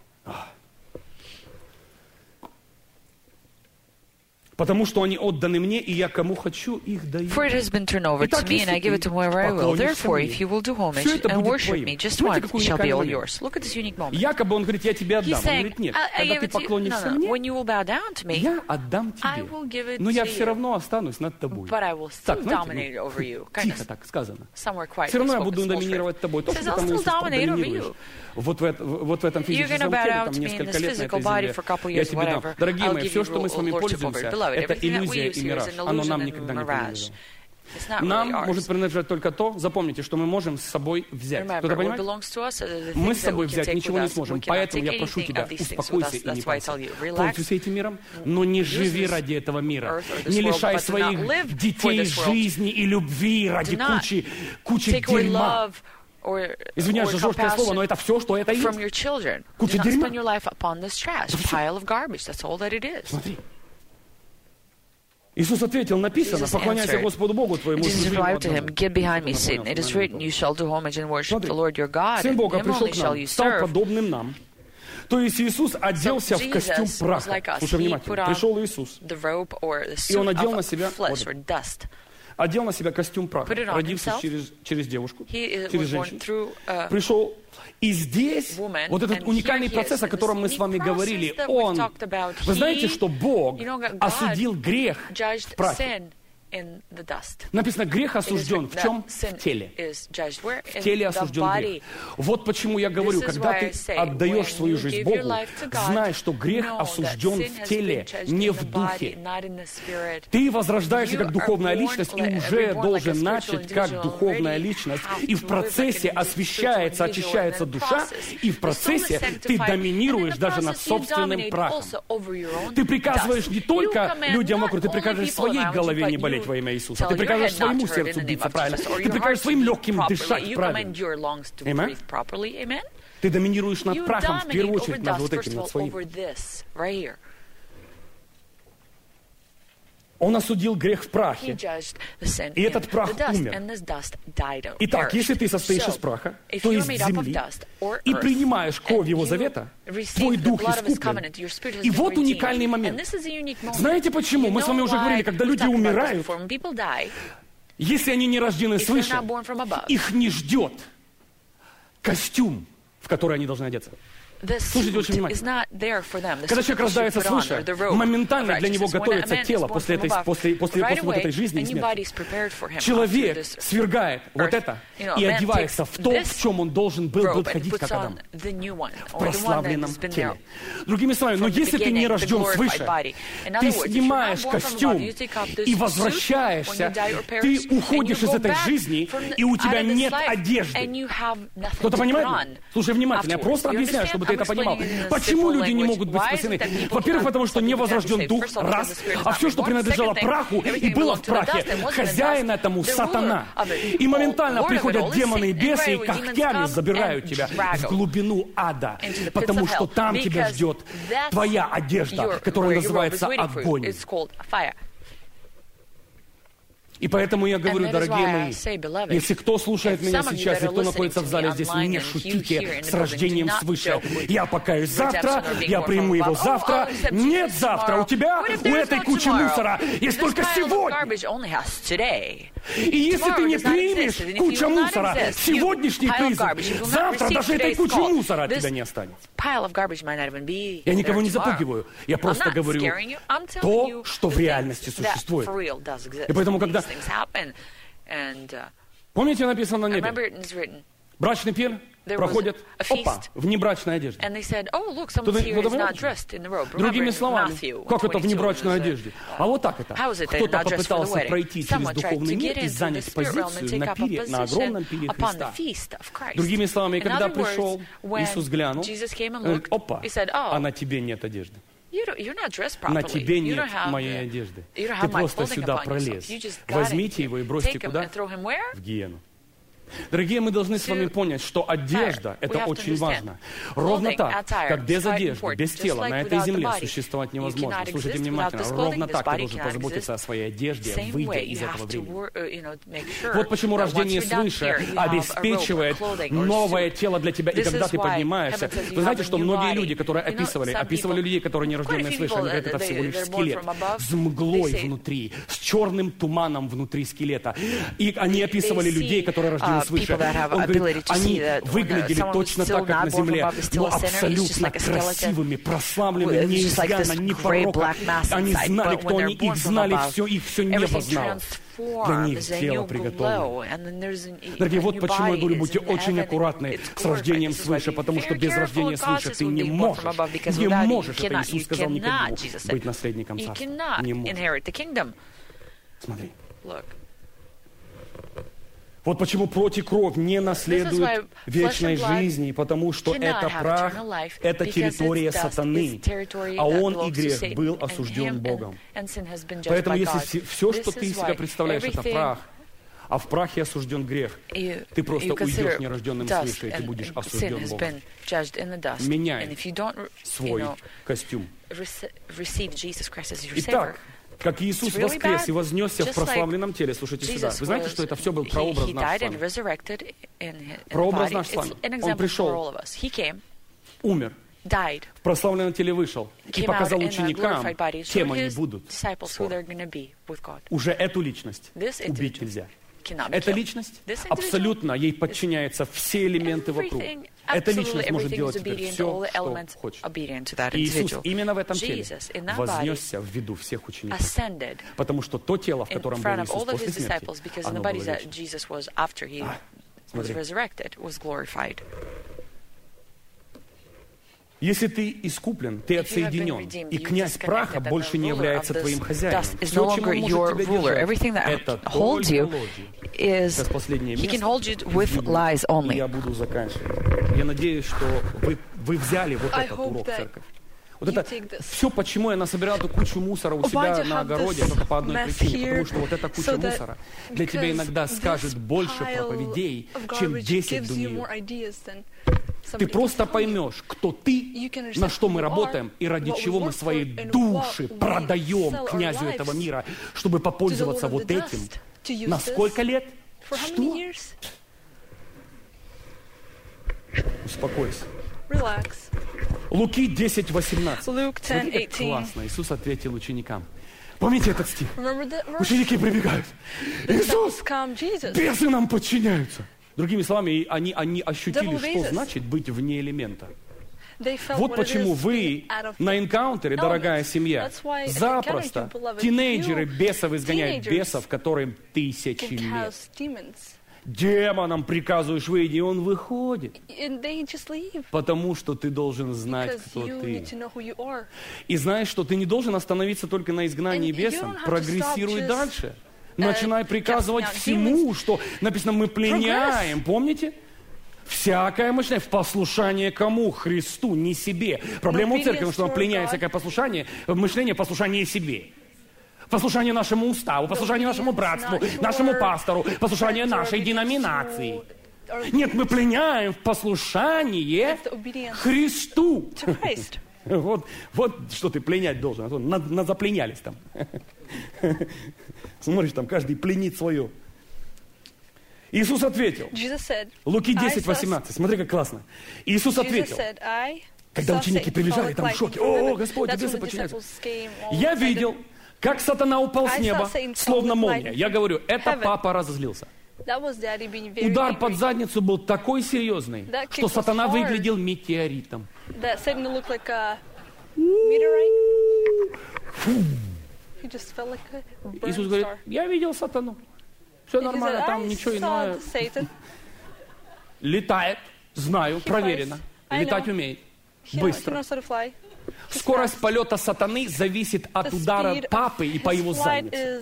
Потому что они отданы мне, и я кому хочу, их даю. For it has been turned over to me, and I give it to whoever I will. Therefore, if you will do homage and worship me just once, it shall be all yours. Look at this unique moment. Якобы он говорит, я тебе He's отдам. Он saying, говорит, нет, I когда give ты it to you. поклонишься No, мне, when you will bow down to me, я отдам I тебе. will give it Но я to все you. равно останусь над тобой. But I will Так, still знаете, dominate over you. Kind тихо of так сказано. somewhere quiet. Все равно я буду доминировать тобой. То, Says, что I'll ты там still Иисус dominate over доминируешь. you. Вот в этом You're физическом gonna bow теле, down там to me in несколько this лет на physical этой body земле. for a couple Я years, тебе дам. whatever. Дорогие I'll мои, give все, you что мы с вами lordship over it. пользуемся, Beloved, это everything that we иллюзия use и here is мираж. an Оно illusion нам and никогда не mirage. принадлежит. It's not Нам really может ours. принадлежать только то, запомните, что мы можем с собой взять. Remember, Кто-то what понимает? belongs to us are the Мы things с that собой we can взять take ничего with не us. сможем. We cannot Поэтому take я прошу anything тебя, of these things with успокойся us. и не That's why I парься. tell you, relax. Пользуйся этим миром, но не живи this ради этого мира. earth or this Не world, лишай but do not своих live for детей this world. жизни и любви ради Do not кучи Take away дерьма. love or Извиняюсь за жесткое слово, но это все, что это есть. from your children. Куча Do not дерьма. spend your life upon this trash, pile of garbage. That's all that it is. Смотри. Иисус ответил, написано, Jesus поклоняйся answered. Господу Богу твоему. Jesus служи ему replied to him, одному. Get behind me, Кто-то Satan. понял, It is кто-то written, You shall do homage and worship Смотри, the Lord your God, Сын and Бога him пришел only к shall нам, you стал serve. подобным нам. То есть Иисус оделся в костюм Jesus was праха. like us. Слушай He внимательно. put on Пришел Иисус. the robe or the И он suit одел на of себя flesh вот or dust. Одел на себя костюм праха. Put it on Родился himself. через девушку, He через was born женщину. through Пришел. И здесь woman, вот этот and уникальный here he процесс, is, о котором мы с вами this говорили, process that we've он... talked about, Вы знаете, he- что Бог you know, God осудил грех в Judged прахе. sin in the dust. Написано, грех It is осужден written в чем? that sin В теле. is judged where? В In теле the осужден body. грех. Вот почему я говорю, This is когда why ты I say, отдаешь when свою you жизнь give Богу, your life to God, знай, что грех know осужден that sin в has теле, been judged не in в the духе. body, not in the spirit. Ты возрождаешься You как духовная are born личность и like- уже reborn like a должен spiritual начать как individual духовная already, личность. how И в to live процессе like a освещается, spiritual individual, очищается and then душа, process. и в Your soul is процессе ты sanctified, доминируешь and in the даже над process you собственным dominate прахом. also over your own Ты приказываешь dust. не только You command людям not вокруг, ты only приказываешь people своей around you, голове but не болеть you во имя Иисуса. tell Ты your приказываешь head not своему to hurt in сердцу the name биться of правильно. Jesus, or Ты your приказываешь heart своим to beat легким properly. дышать You правильно. command your lungs to Amen? breathe properly. Amen? Ты доминируешь над You прахом, в первую dominate over очередь над dust, вот first этим, of над all, своим. over this, right here. Он осудил грех в He прахе. judged the sin И in этот прах the dust, умер. and this dust died or Итак, если ты состоишь perished. из праха, If то you're есть made up of земли, dust or и earth, принимаешь кровь and Его you завета, receive твой the дух blood of His искуплен. covenant, your spirit has И been вот redeemed. уникальный момент. And this is a unique moment. Знаете почему? You Мы с вами know уже говорили, why когда we люди talked about this умирают, before. When people die, если они не рождены if they're свыше, not born from above, их не ждет костюм, в который они должны одеться. Слушайте очень внимательно. Когда человек рождается свыше, моментально для него готовится тело после вот этой жизни и смерти. Человек свергает вот это и одевается в то, в чем он должен был ходить как Адам. В прославленном теле. Другими словами, но если ты не рожден свыше, ты снимаешь костюм и возвращаешься, ты уходишь из этой жизни, и у тебя нет одежды. Кто-то понимает? Слушай внимательно, я просто объясняю, чтобы ты это понимал. Почему люди не могут быть спасены? Во-первых, потому что не возрожден дух, раз, а все, что принадлежало праху и было в прахе, хозяин этому сатана. И моментально приходят демоны и бесы и когтями забирают тебя в глубину ада, потому что там тебя ждет твоя одежда, которая называется огонь. И поэтому я говорю, дорогие мои, если кто слушает меня сейчас, и кто находится в зале здесь, не шутите с рождением свыше. Я покаюсь завтра, я приму его завтра. Нет завтра у тебя, у этой кучи мусора, есть только сегодня. И если ты не примешь кучу мусора, сегодняшний призыв, завтра даже этой кучи мусора от тебя не останется. Я никого не запугиваю, я просто говорю то, что в реальности существует. И поэтому, когда... Помните, написано на небе? Брачный пир проходит, в небрачной одежде. Другими словами, как это в небрачной одежде? А вот так это. Кто-то попытался пройти через духовный мир и занять позицию на пире, на огромном пире Христа. Другими словами, когда пришел, Иисус глянул, говорит, а на тебе нет одежды. На тебе нет моей одежды. Ты просто сюда пролез. Возьмите его и бросьте куда? В гиену. Дорогие, мы должны с вами понять, что одежда – это очень важно. Ровно так, как без одежды, без тела на этой земле существовать невозможно. Слушайте внимательно. Ровно так ты должен позаботиться о своей одежде, выйдя из этого времени. Вот почему рождение свыше обеспечивает новое тело для тебя. И когда ты поднимаешься, вы знаете, что многие люди, которые описывали людей, которые не рожденные свыше, они говорят, это всего лишь скелет с мглой внутри, с черным туманом внутри скелета. И они описывали людей, которые рождены свыше. Он говорит, они выглядели точно так, как на земле, но абсолютно красивыми, прославленными, неизъянно, ни порока. Они знали, кто они, их знали все, их все небо знало. Для них тело приготовлено. Дорогие, вот почему я говорю, будьте очень аккуратны с рождением свыше, потому что без рождения свыше ты не можешь, это Иисус сказал никому, быть наследником Царства. Не можешь. Смотри. Вот почему плоть и кровь не наследуют вечной жизни, потому что это прах, это территория сатаны, а он и грех был осужден Богом. Поэтому если все, что ты из себя представляешь, это прах, а в прахе осужден грех, ты просто уйдешь нерожденным свыше, и ты будешь осужден Богом. Меняй свой костюм. Итак, как Иисус воскрес и вознесся в прославленном теле. Слушайте сюда. Вы знаете, что это все был прообраз наш с вами? Прообраз наш с вами. Он пришел, умер, в прославленном теле вышел и показал ученикам, кем они будут скоро. Уже эту личность убить нельзя. Эта личность абсолютно, ей подчиняются все элементы вокруг. Эта личность может делать теперь все, что хочет. И Иисус именно в этом теле вознесся в виду всех учеников. Потому что то тело, в котором был Иисус после смерти, оно было вечным. Если ты искуплен, ты отсоединен, и князь праха больше не является твоим хозяином. Все, чему он может тебя держать, это только ложью. Сейчас последнее место, и я буду заканчивать. Я надеюсь, что вы взяли вот этот урок, церковь. Вот это все, почему я насобирал эту кучу мусора у себя на огороде, только по одной причине. Потому что вот эта куча мусора для тебя иногда скажет больше проповедей, чем 10 до нее. Ты просто поймешь, кто ты, на что мы работаем и ради чего мы свои души продаем князю этого мира, чтобы попользоваться вот этим. На сколько лет? Что? Успокойся. Луки 10:18. Смотрите, как классно. Иисус ответил ученикам. Помните этот стих? Ученики прибегают. Иисус, бесы нам подчиняются. Другими словами, они ощутили, что значит быть вне элемента. Вот почему вы на энкаунтере, дорогая семья, запросто тинейджеры бесов изгоняют бесов, которым 1000 лет. Демонам приказываешь выйди, и он выходит. Потому что ты должен знать, кто ты. И знаешь, что ты не должен остановиться только на изгнании бесом. Прогрессируй дальше. Начинай приказывать всему, что написано, мы пленяем. Помните? Всякое мышление в послушание кому? Христу, не себе. Проблема у церкви, что она пленяет всякое послушание, мышление, послушание себе. Послушание нашему уставу, послушание нашему братству, нашему пастору, послушание нашей деноминации. Нет, мы пленяем в послушание Христу. Вот что ты пленять должен. А то запленялись там. Смотришь, там каждый пленит свое. Иисус ответил. Луки 10:18. Смотри, как классно. Иисус ответил. Когда ученики прибежали, там в шоке. О, Господь, бесы подчиняются. Я видел, как сатана упал с неба, словно молния. Я говорю, это папа разозлился. Удар под задницу был такой серьезный, что сатана выглядел метеоритом. Иисус говорит, я видел сатану. Все нормально, там ничего иного. Летает, знаю, проверено. Летать умеет. Быстро. Скорость полета сатаны зависит от удара папы и по его заднице.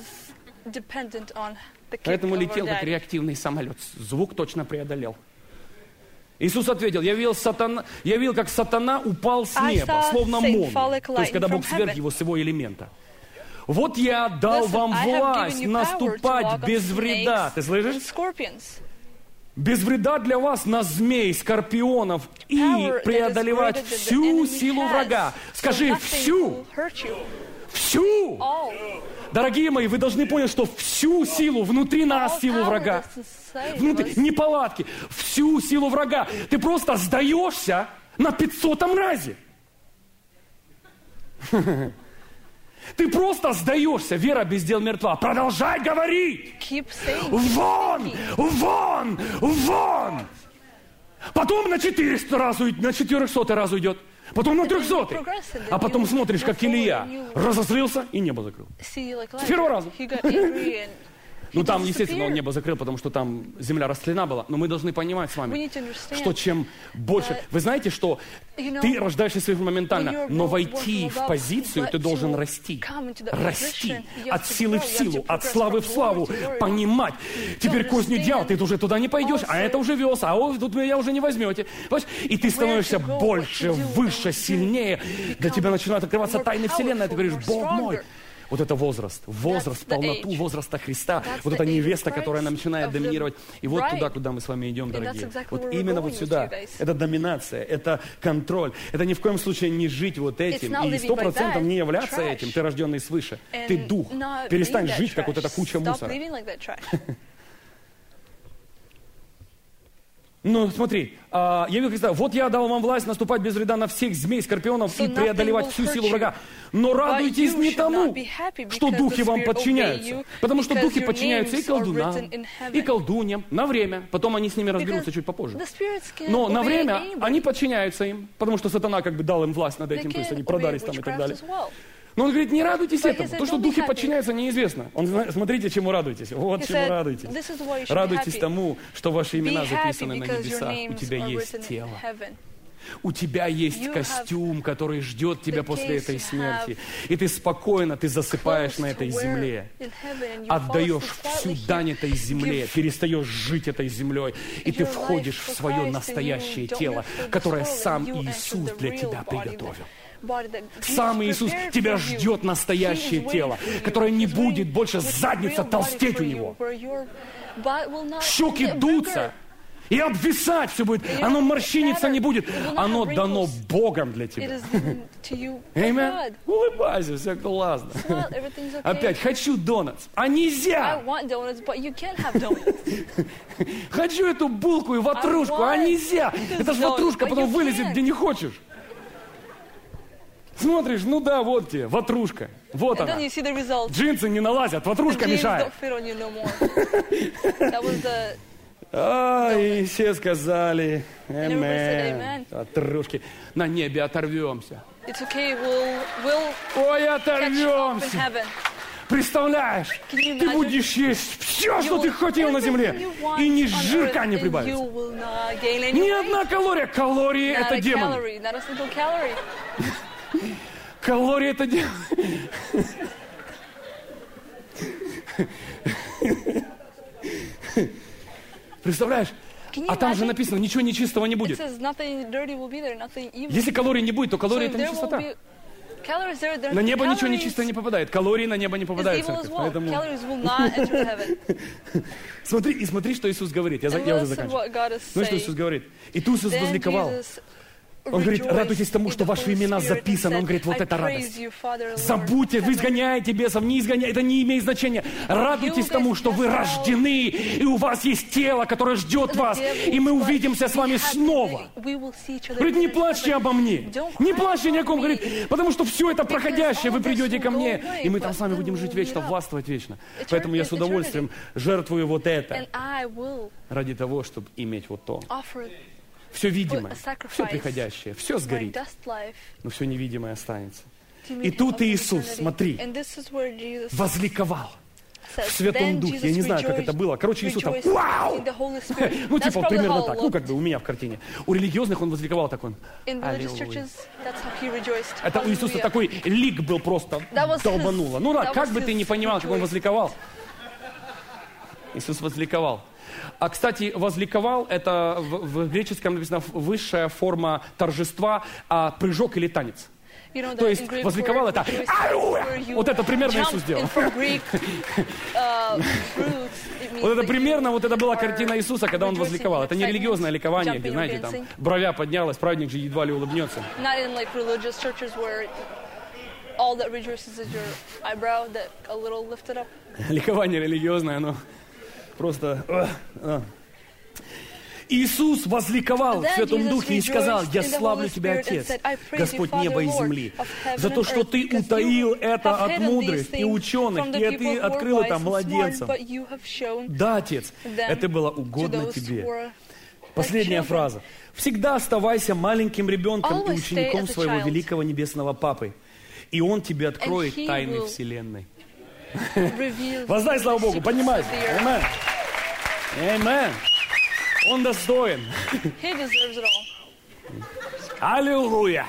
Поэтому летел как реактивный самолет. Звук точно преодолел. Иисус ответил, я видел, как сатана упал с неба, словно молния. То есть, когда Бог сверг его с его элемента. Вот я дал вам власть наступать без вреда. Ты слышишь? Без вреда для вас на змей, скорпионов и преодолевать всю силу врага. Скажи, всю. Всю. Дорогие мои, вы должны понять, что всю силу, внутри нас силу врага. Внутри, неполадки, всю силу врага. Ты просто сдаешься на 500-м разе. Ты просто сдаешься. Вера без дел мертва. Продолжай говорить. Вон! Вон! Вон! Потом на 400 раз уйдет, на 400 раз уйдет. Потом на 300. А потом смотришь, как Илья разозлился и небо закрыл. С первого раза. Ну, там, естественно, он небо закрыл, потому что там земля растлена была. Но мы должны понимать с вами, что чем больше... Вы знаете, что ты рождаешься сверху моментально, но войти в позицию ты должен расти. Расти. От силы в силу, от славы в славу. Понимать. Теперь козню дьявола, ты уже туда не пойдешь, а это уже вез, а тут меня уже не возьмете. И ты становишься больше, выше, сильнее. Для тебя начинают открываться тайны вселенной. Ты говоришь, Бог мой. Вот это возраст полноту возраста Христа, вот эта невеста, которая начинает доминировать. И вот туда, куда мы с вами идем, дорогие. Вот именно вот сюда. Это доминация, это контроль. Это ни в коем случае не жить вот этим. И 100% не являться этим. Ты рожденный свыше. Ты дух. Перестань жить, как вот эта куча мусора. Ну, смотри, я видел Христа. Вот я дал вам власть наступать без вреда на всех змей, скорпионов и преодолевать всю силу врага. Но радуйтесь не тому, что духи вам подчиняются. Потому что духи подчиняются и колдунам, и колдуньям на время. Потом они с ними разберутся чуть попозже. Но на время они подчиняются им, потому что сатана как бы дал им власть над этим, то есть они продались там и так далее. Но он говорит, не радуйтесь этому. То, что духи подчиняются, неизвестно. Он, смотрите, чему радуйтесь. Вот чему радуйтесь. Радуйтесь тому, что ваши имена записаны на небесах. У тебя есть тело. У тебя есть костюм, который ждет тебя после этой смерти. И ты спокойно, ты засыпаешь на этой земле. Отдаешь всю дань этой земле. Перестаешь жить этой землей. И ты входишь в свое настоящее тело, которое сам Иисус для тебя приготовил. Сам Иисус тебя ждет настоящее тело, которое не будет больше задница толстеть у него. Щеки дутся и обвисать все будет. Оно морщиниться не будет. Оно дано Богом для тебя. Аминь. Улыбайся, все классно. Опять, хочу донатс, а нельзя. Хочу эту булку и ватрушку, а нельзя. Это же ватрушка потом вылезет, где не хочешь. Смотришь, ну да, вот тебе, ватрушка. Вот она. Джинсы не налазят, ватрушка мешает. И все сказали, аминь. Отружки. На небе оторвемся. Ой, оторвемся. Представляешь, ты будешь есть все, что ты хотел на земле, и ни жирка не прибавится. Ни одна калория. Калории — это демон. Калории — это демон. Представляешь? А там же написано, ничего нечистого не будет. Если калорий не будет, то калории — это нечистота. На небо ничего нечистое не попадает. Калории на небо не попадают. Поэтому... Смотри, что Иисус говорит. Я уже заканчиваю. Знаешь, что Иисус говорит? И Иисус возликовал. Он говорит, радуйтесь тому, что ваши имена записаны. Он говорит, вот это радость. Забудьте, вы изгоняете бесов, не изгоняете, это не имеет значения. Радуйтесь тому, что вы рождены, и у вас есть тело, которое ждет вас, и мы увидимся с вами снова. Говорит, не плачьте обо мне, не плачьте ни о ком, говорит, потому что все это проходящее, вы придете ко мне, и мы там с вами будем жить вечно, властвовать вечно. Поэтому я с удовольствием жертвую вот это, ради того, чтобы иметь вот то. Все видимое, все приходящее, все сгорит, но все невидимое останется. И тут Иисус, смотри, возликовал в Святом Духе. Я не знаю, как это было. Короче, Иисус там, вау! Ну, типа, примерно так. Ну, как бы у меня в картине. У религиозных он возликовал так, он, аллилуйя. Это у Иисуса такой лик был просто, долбануло. Ну, да, как бы ты не понимал, как он возликовал. Иисус возликовал. А, кстати, возликовал, это в греческом написано высшая форма торжества, прыжок или танец. То есть возликовал это аллилуйя. Вот это примерно Иисус сделал. Вот это примерно, вот это была картина Иисуса, когда Он возликовал. Это не религиозное ликование, где, знаете, там бровя поднялась, праведник же едва ли улыбнется. Ликование религиозное, оно просто... Иисус возликовал в Святом Духе и сказал, «Я славлю Тебя, Отец, Господь неба и земли, за то, что Ты утаил это от мудрых и ученых, и Ты открыл это младенцам. Да, Отец, это было угодно Тебе». Последняя фраза. «Всегда оставайся маленьким ребенком и учеником своего великого небесного Папы, и Он тебе откроет тайны Вселенной». Воздай слава Богу, поднимайся. Аминь. Аминь. Он достоин. Аллилуйя.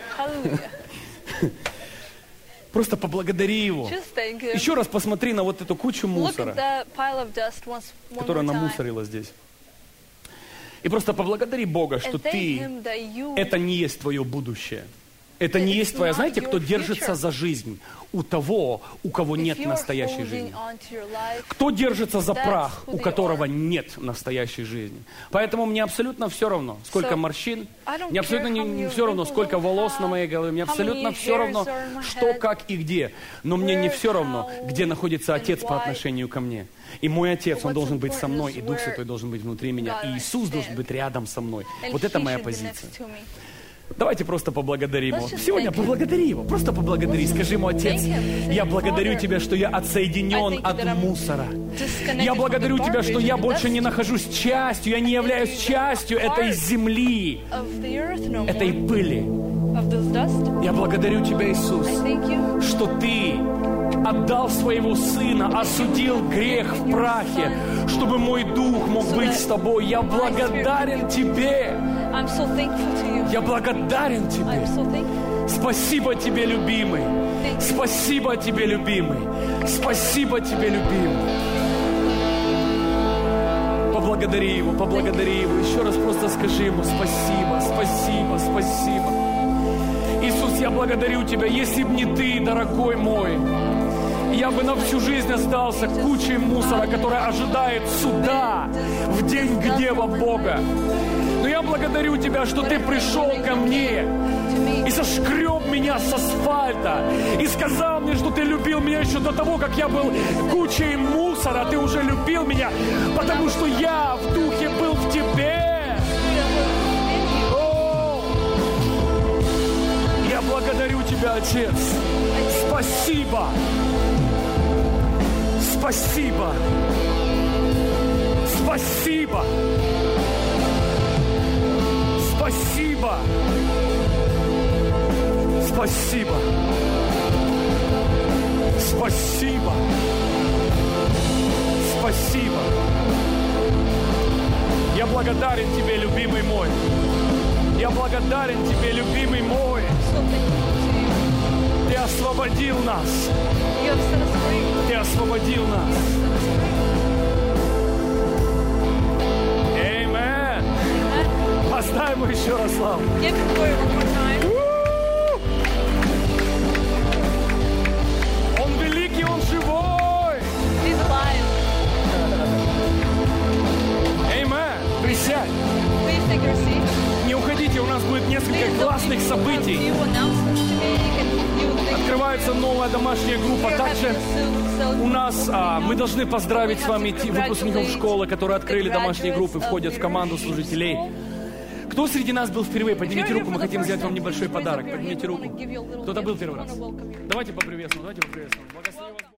Просто поблагодари Его. Еще раз посмотри на вот эту кучу мусора, которая намусорила здесь. И просто поблагодари Бога, что Ты, это не есть твое будущее. Это не есть твоя, знаете, кто держится за жизнь? У того, у кого нет настоящей жизни. Кто держится за прах, у которого нет настоящей жизни? Поэтому мне абсолютно все равно, сколько морщин, мне абсолютно не все равно, сколько волос на моей голове, мне абсолютно все равно, что, как и где. Но мне не все равно, где находится Отец по отношению ко мне. И мой Отец, Он должен быть со мной, и Дух Святой должен быть внутри меня, и Иисус должен быть рядом со мной. Вот это моя позиция. Давайте просто поблагодарим Его. Сегодня поблагодари Его. Просто поблагодари. Скажи Ему, Отец, я благодарю Тебя, что я отсоединен от мусора. Я благодарю Тебя, что я больше не нахожусь частью, я не являюсь частью этой земли, этой пыли. Я благодарю Тебя, Иисус, что Ты отдал Своего Сына, осудил грех в прахе, чтобы мой дух мог быть с Тобой. Я благодарен Тебе. Я благодарен Тебе. Спасибо Тебе, любимый. Спасибо Тебе, любимый. Спасибо Тебе, любимый. Поблагодари Его, поблагодари Его. Еще раз просто скажи Ему спасибо, спасибо, спасибо. Иисус, я благодарю Тебя. Если бы не Ты, дорогой мой, я бы на всю жизнь остался кучей мусора, которая ожидает суда в день гнева Бога. Но я благодарю Тебя, что Ты пришел ко мне и соскреб меня с асфальта и сказал мне, что Ты любил меня еще до того, как я был кучей мусора. Ты уже любил меня, потому что я в Духе был в Тебе. О! Я благодарю Тебя, Отец. Спасибо. Спасибо. Спасибо. Спасибо. Спасибо. Спасибо. Спасибо. Я благодарен Тебе, любимый мой. Я благодарен Тебе, любимый мой. Ты освободил нас. Ты освободил нас. Аминь. Воздай ему еще раз славу. Он великий, Он живой. Аминь. Присядь. Не уходите, у нас будет несколько классных событий. Открывается новая домашняя группа. Также у нас мы должны поздравить с вами выпускников школы, которые открыли домашние группы, входят в команду служителей. Кто среди нас был впервые? Поднимите руку, мы хотим сделать вам небольшой подарок. Поднимите руку. Кто-то был первый раз? Давайте поприветствуем, Благослови вас.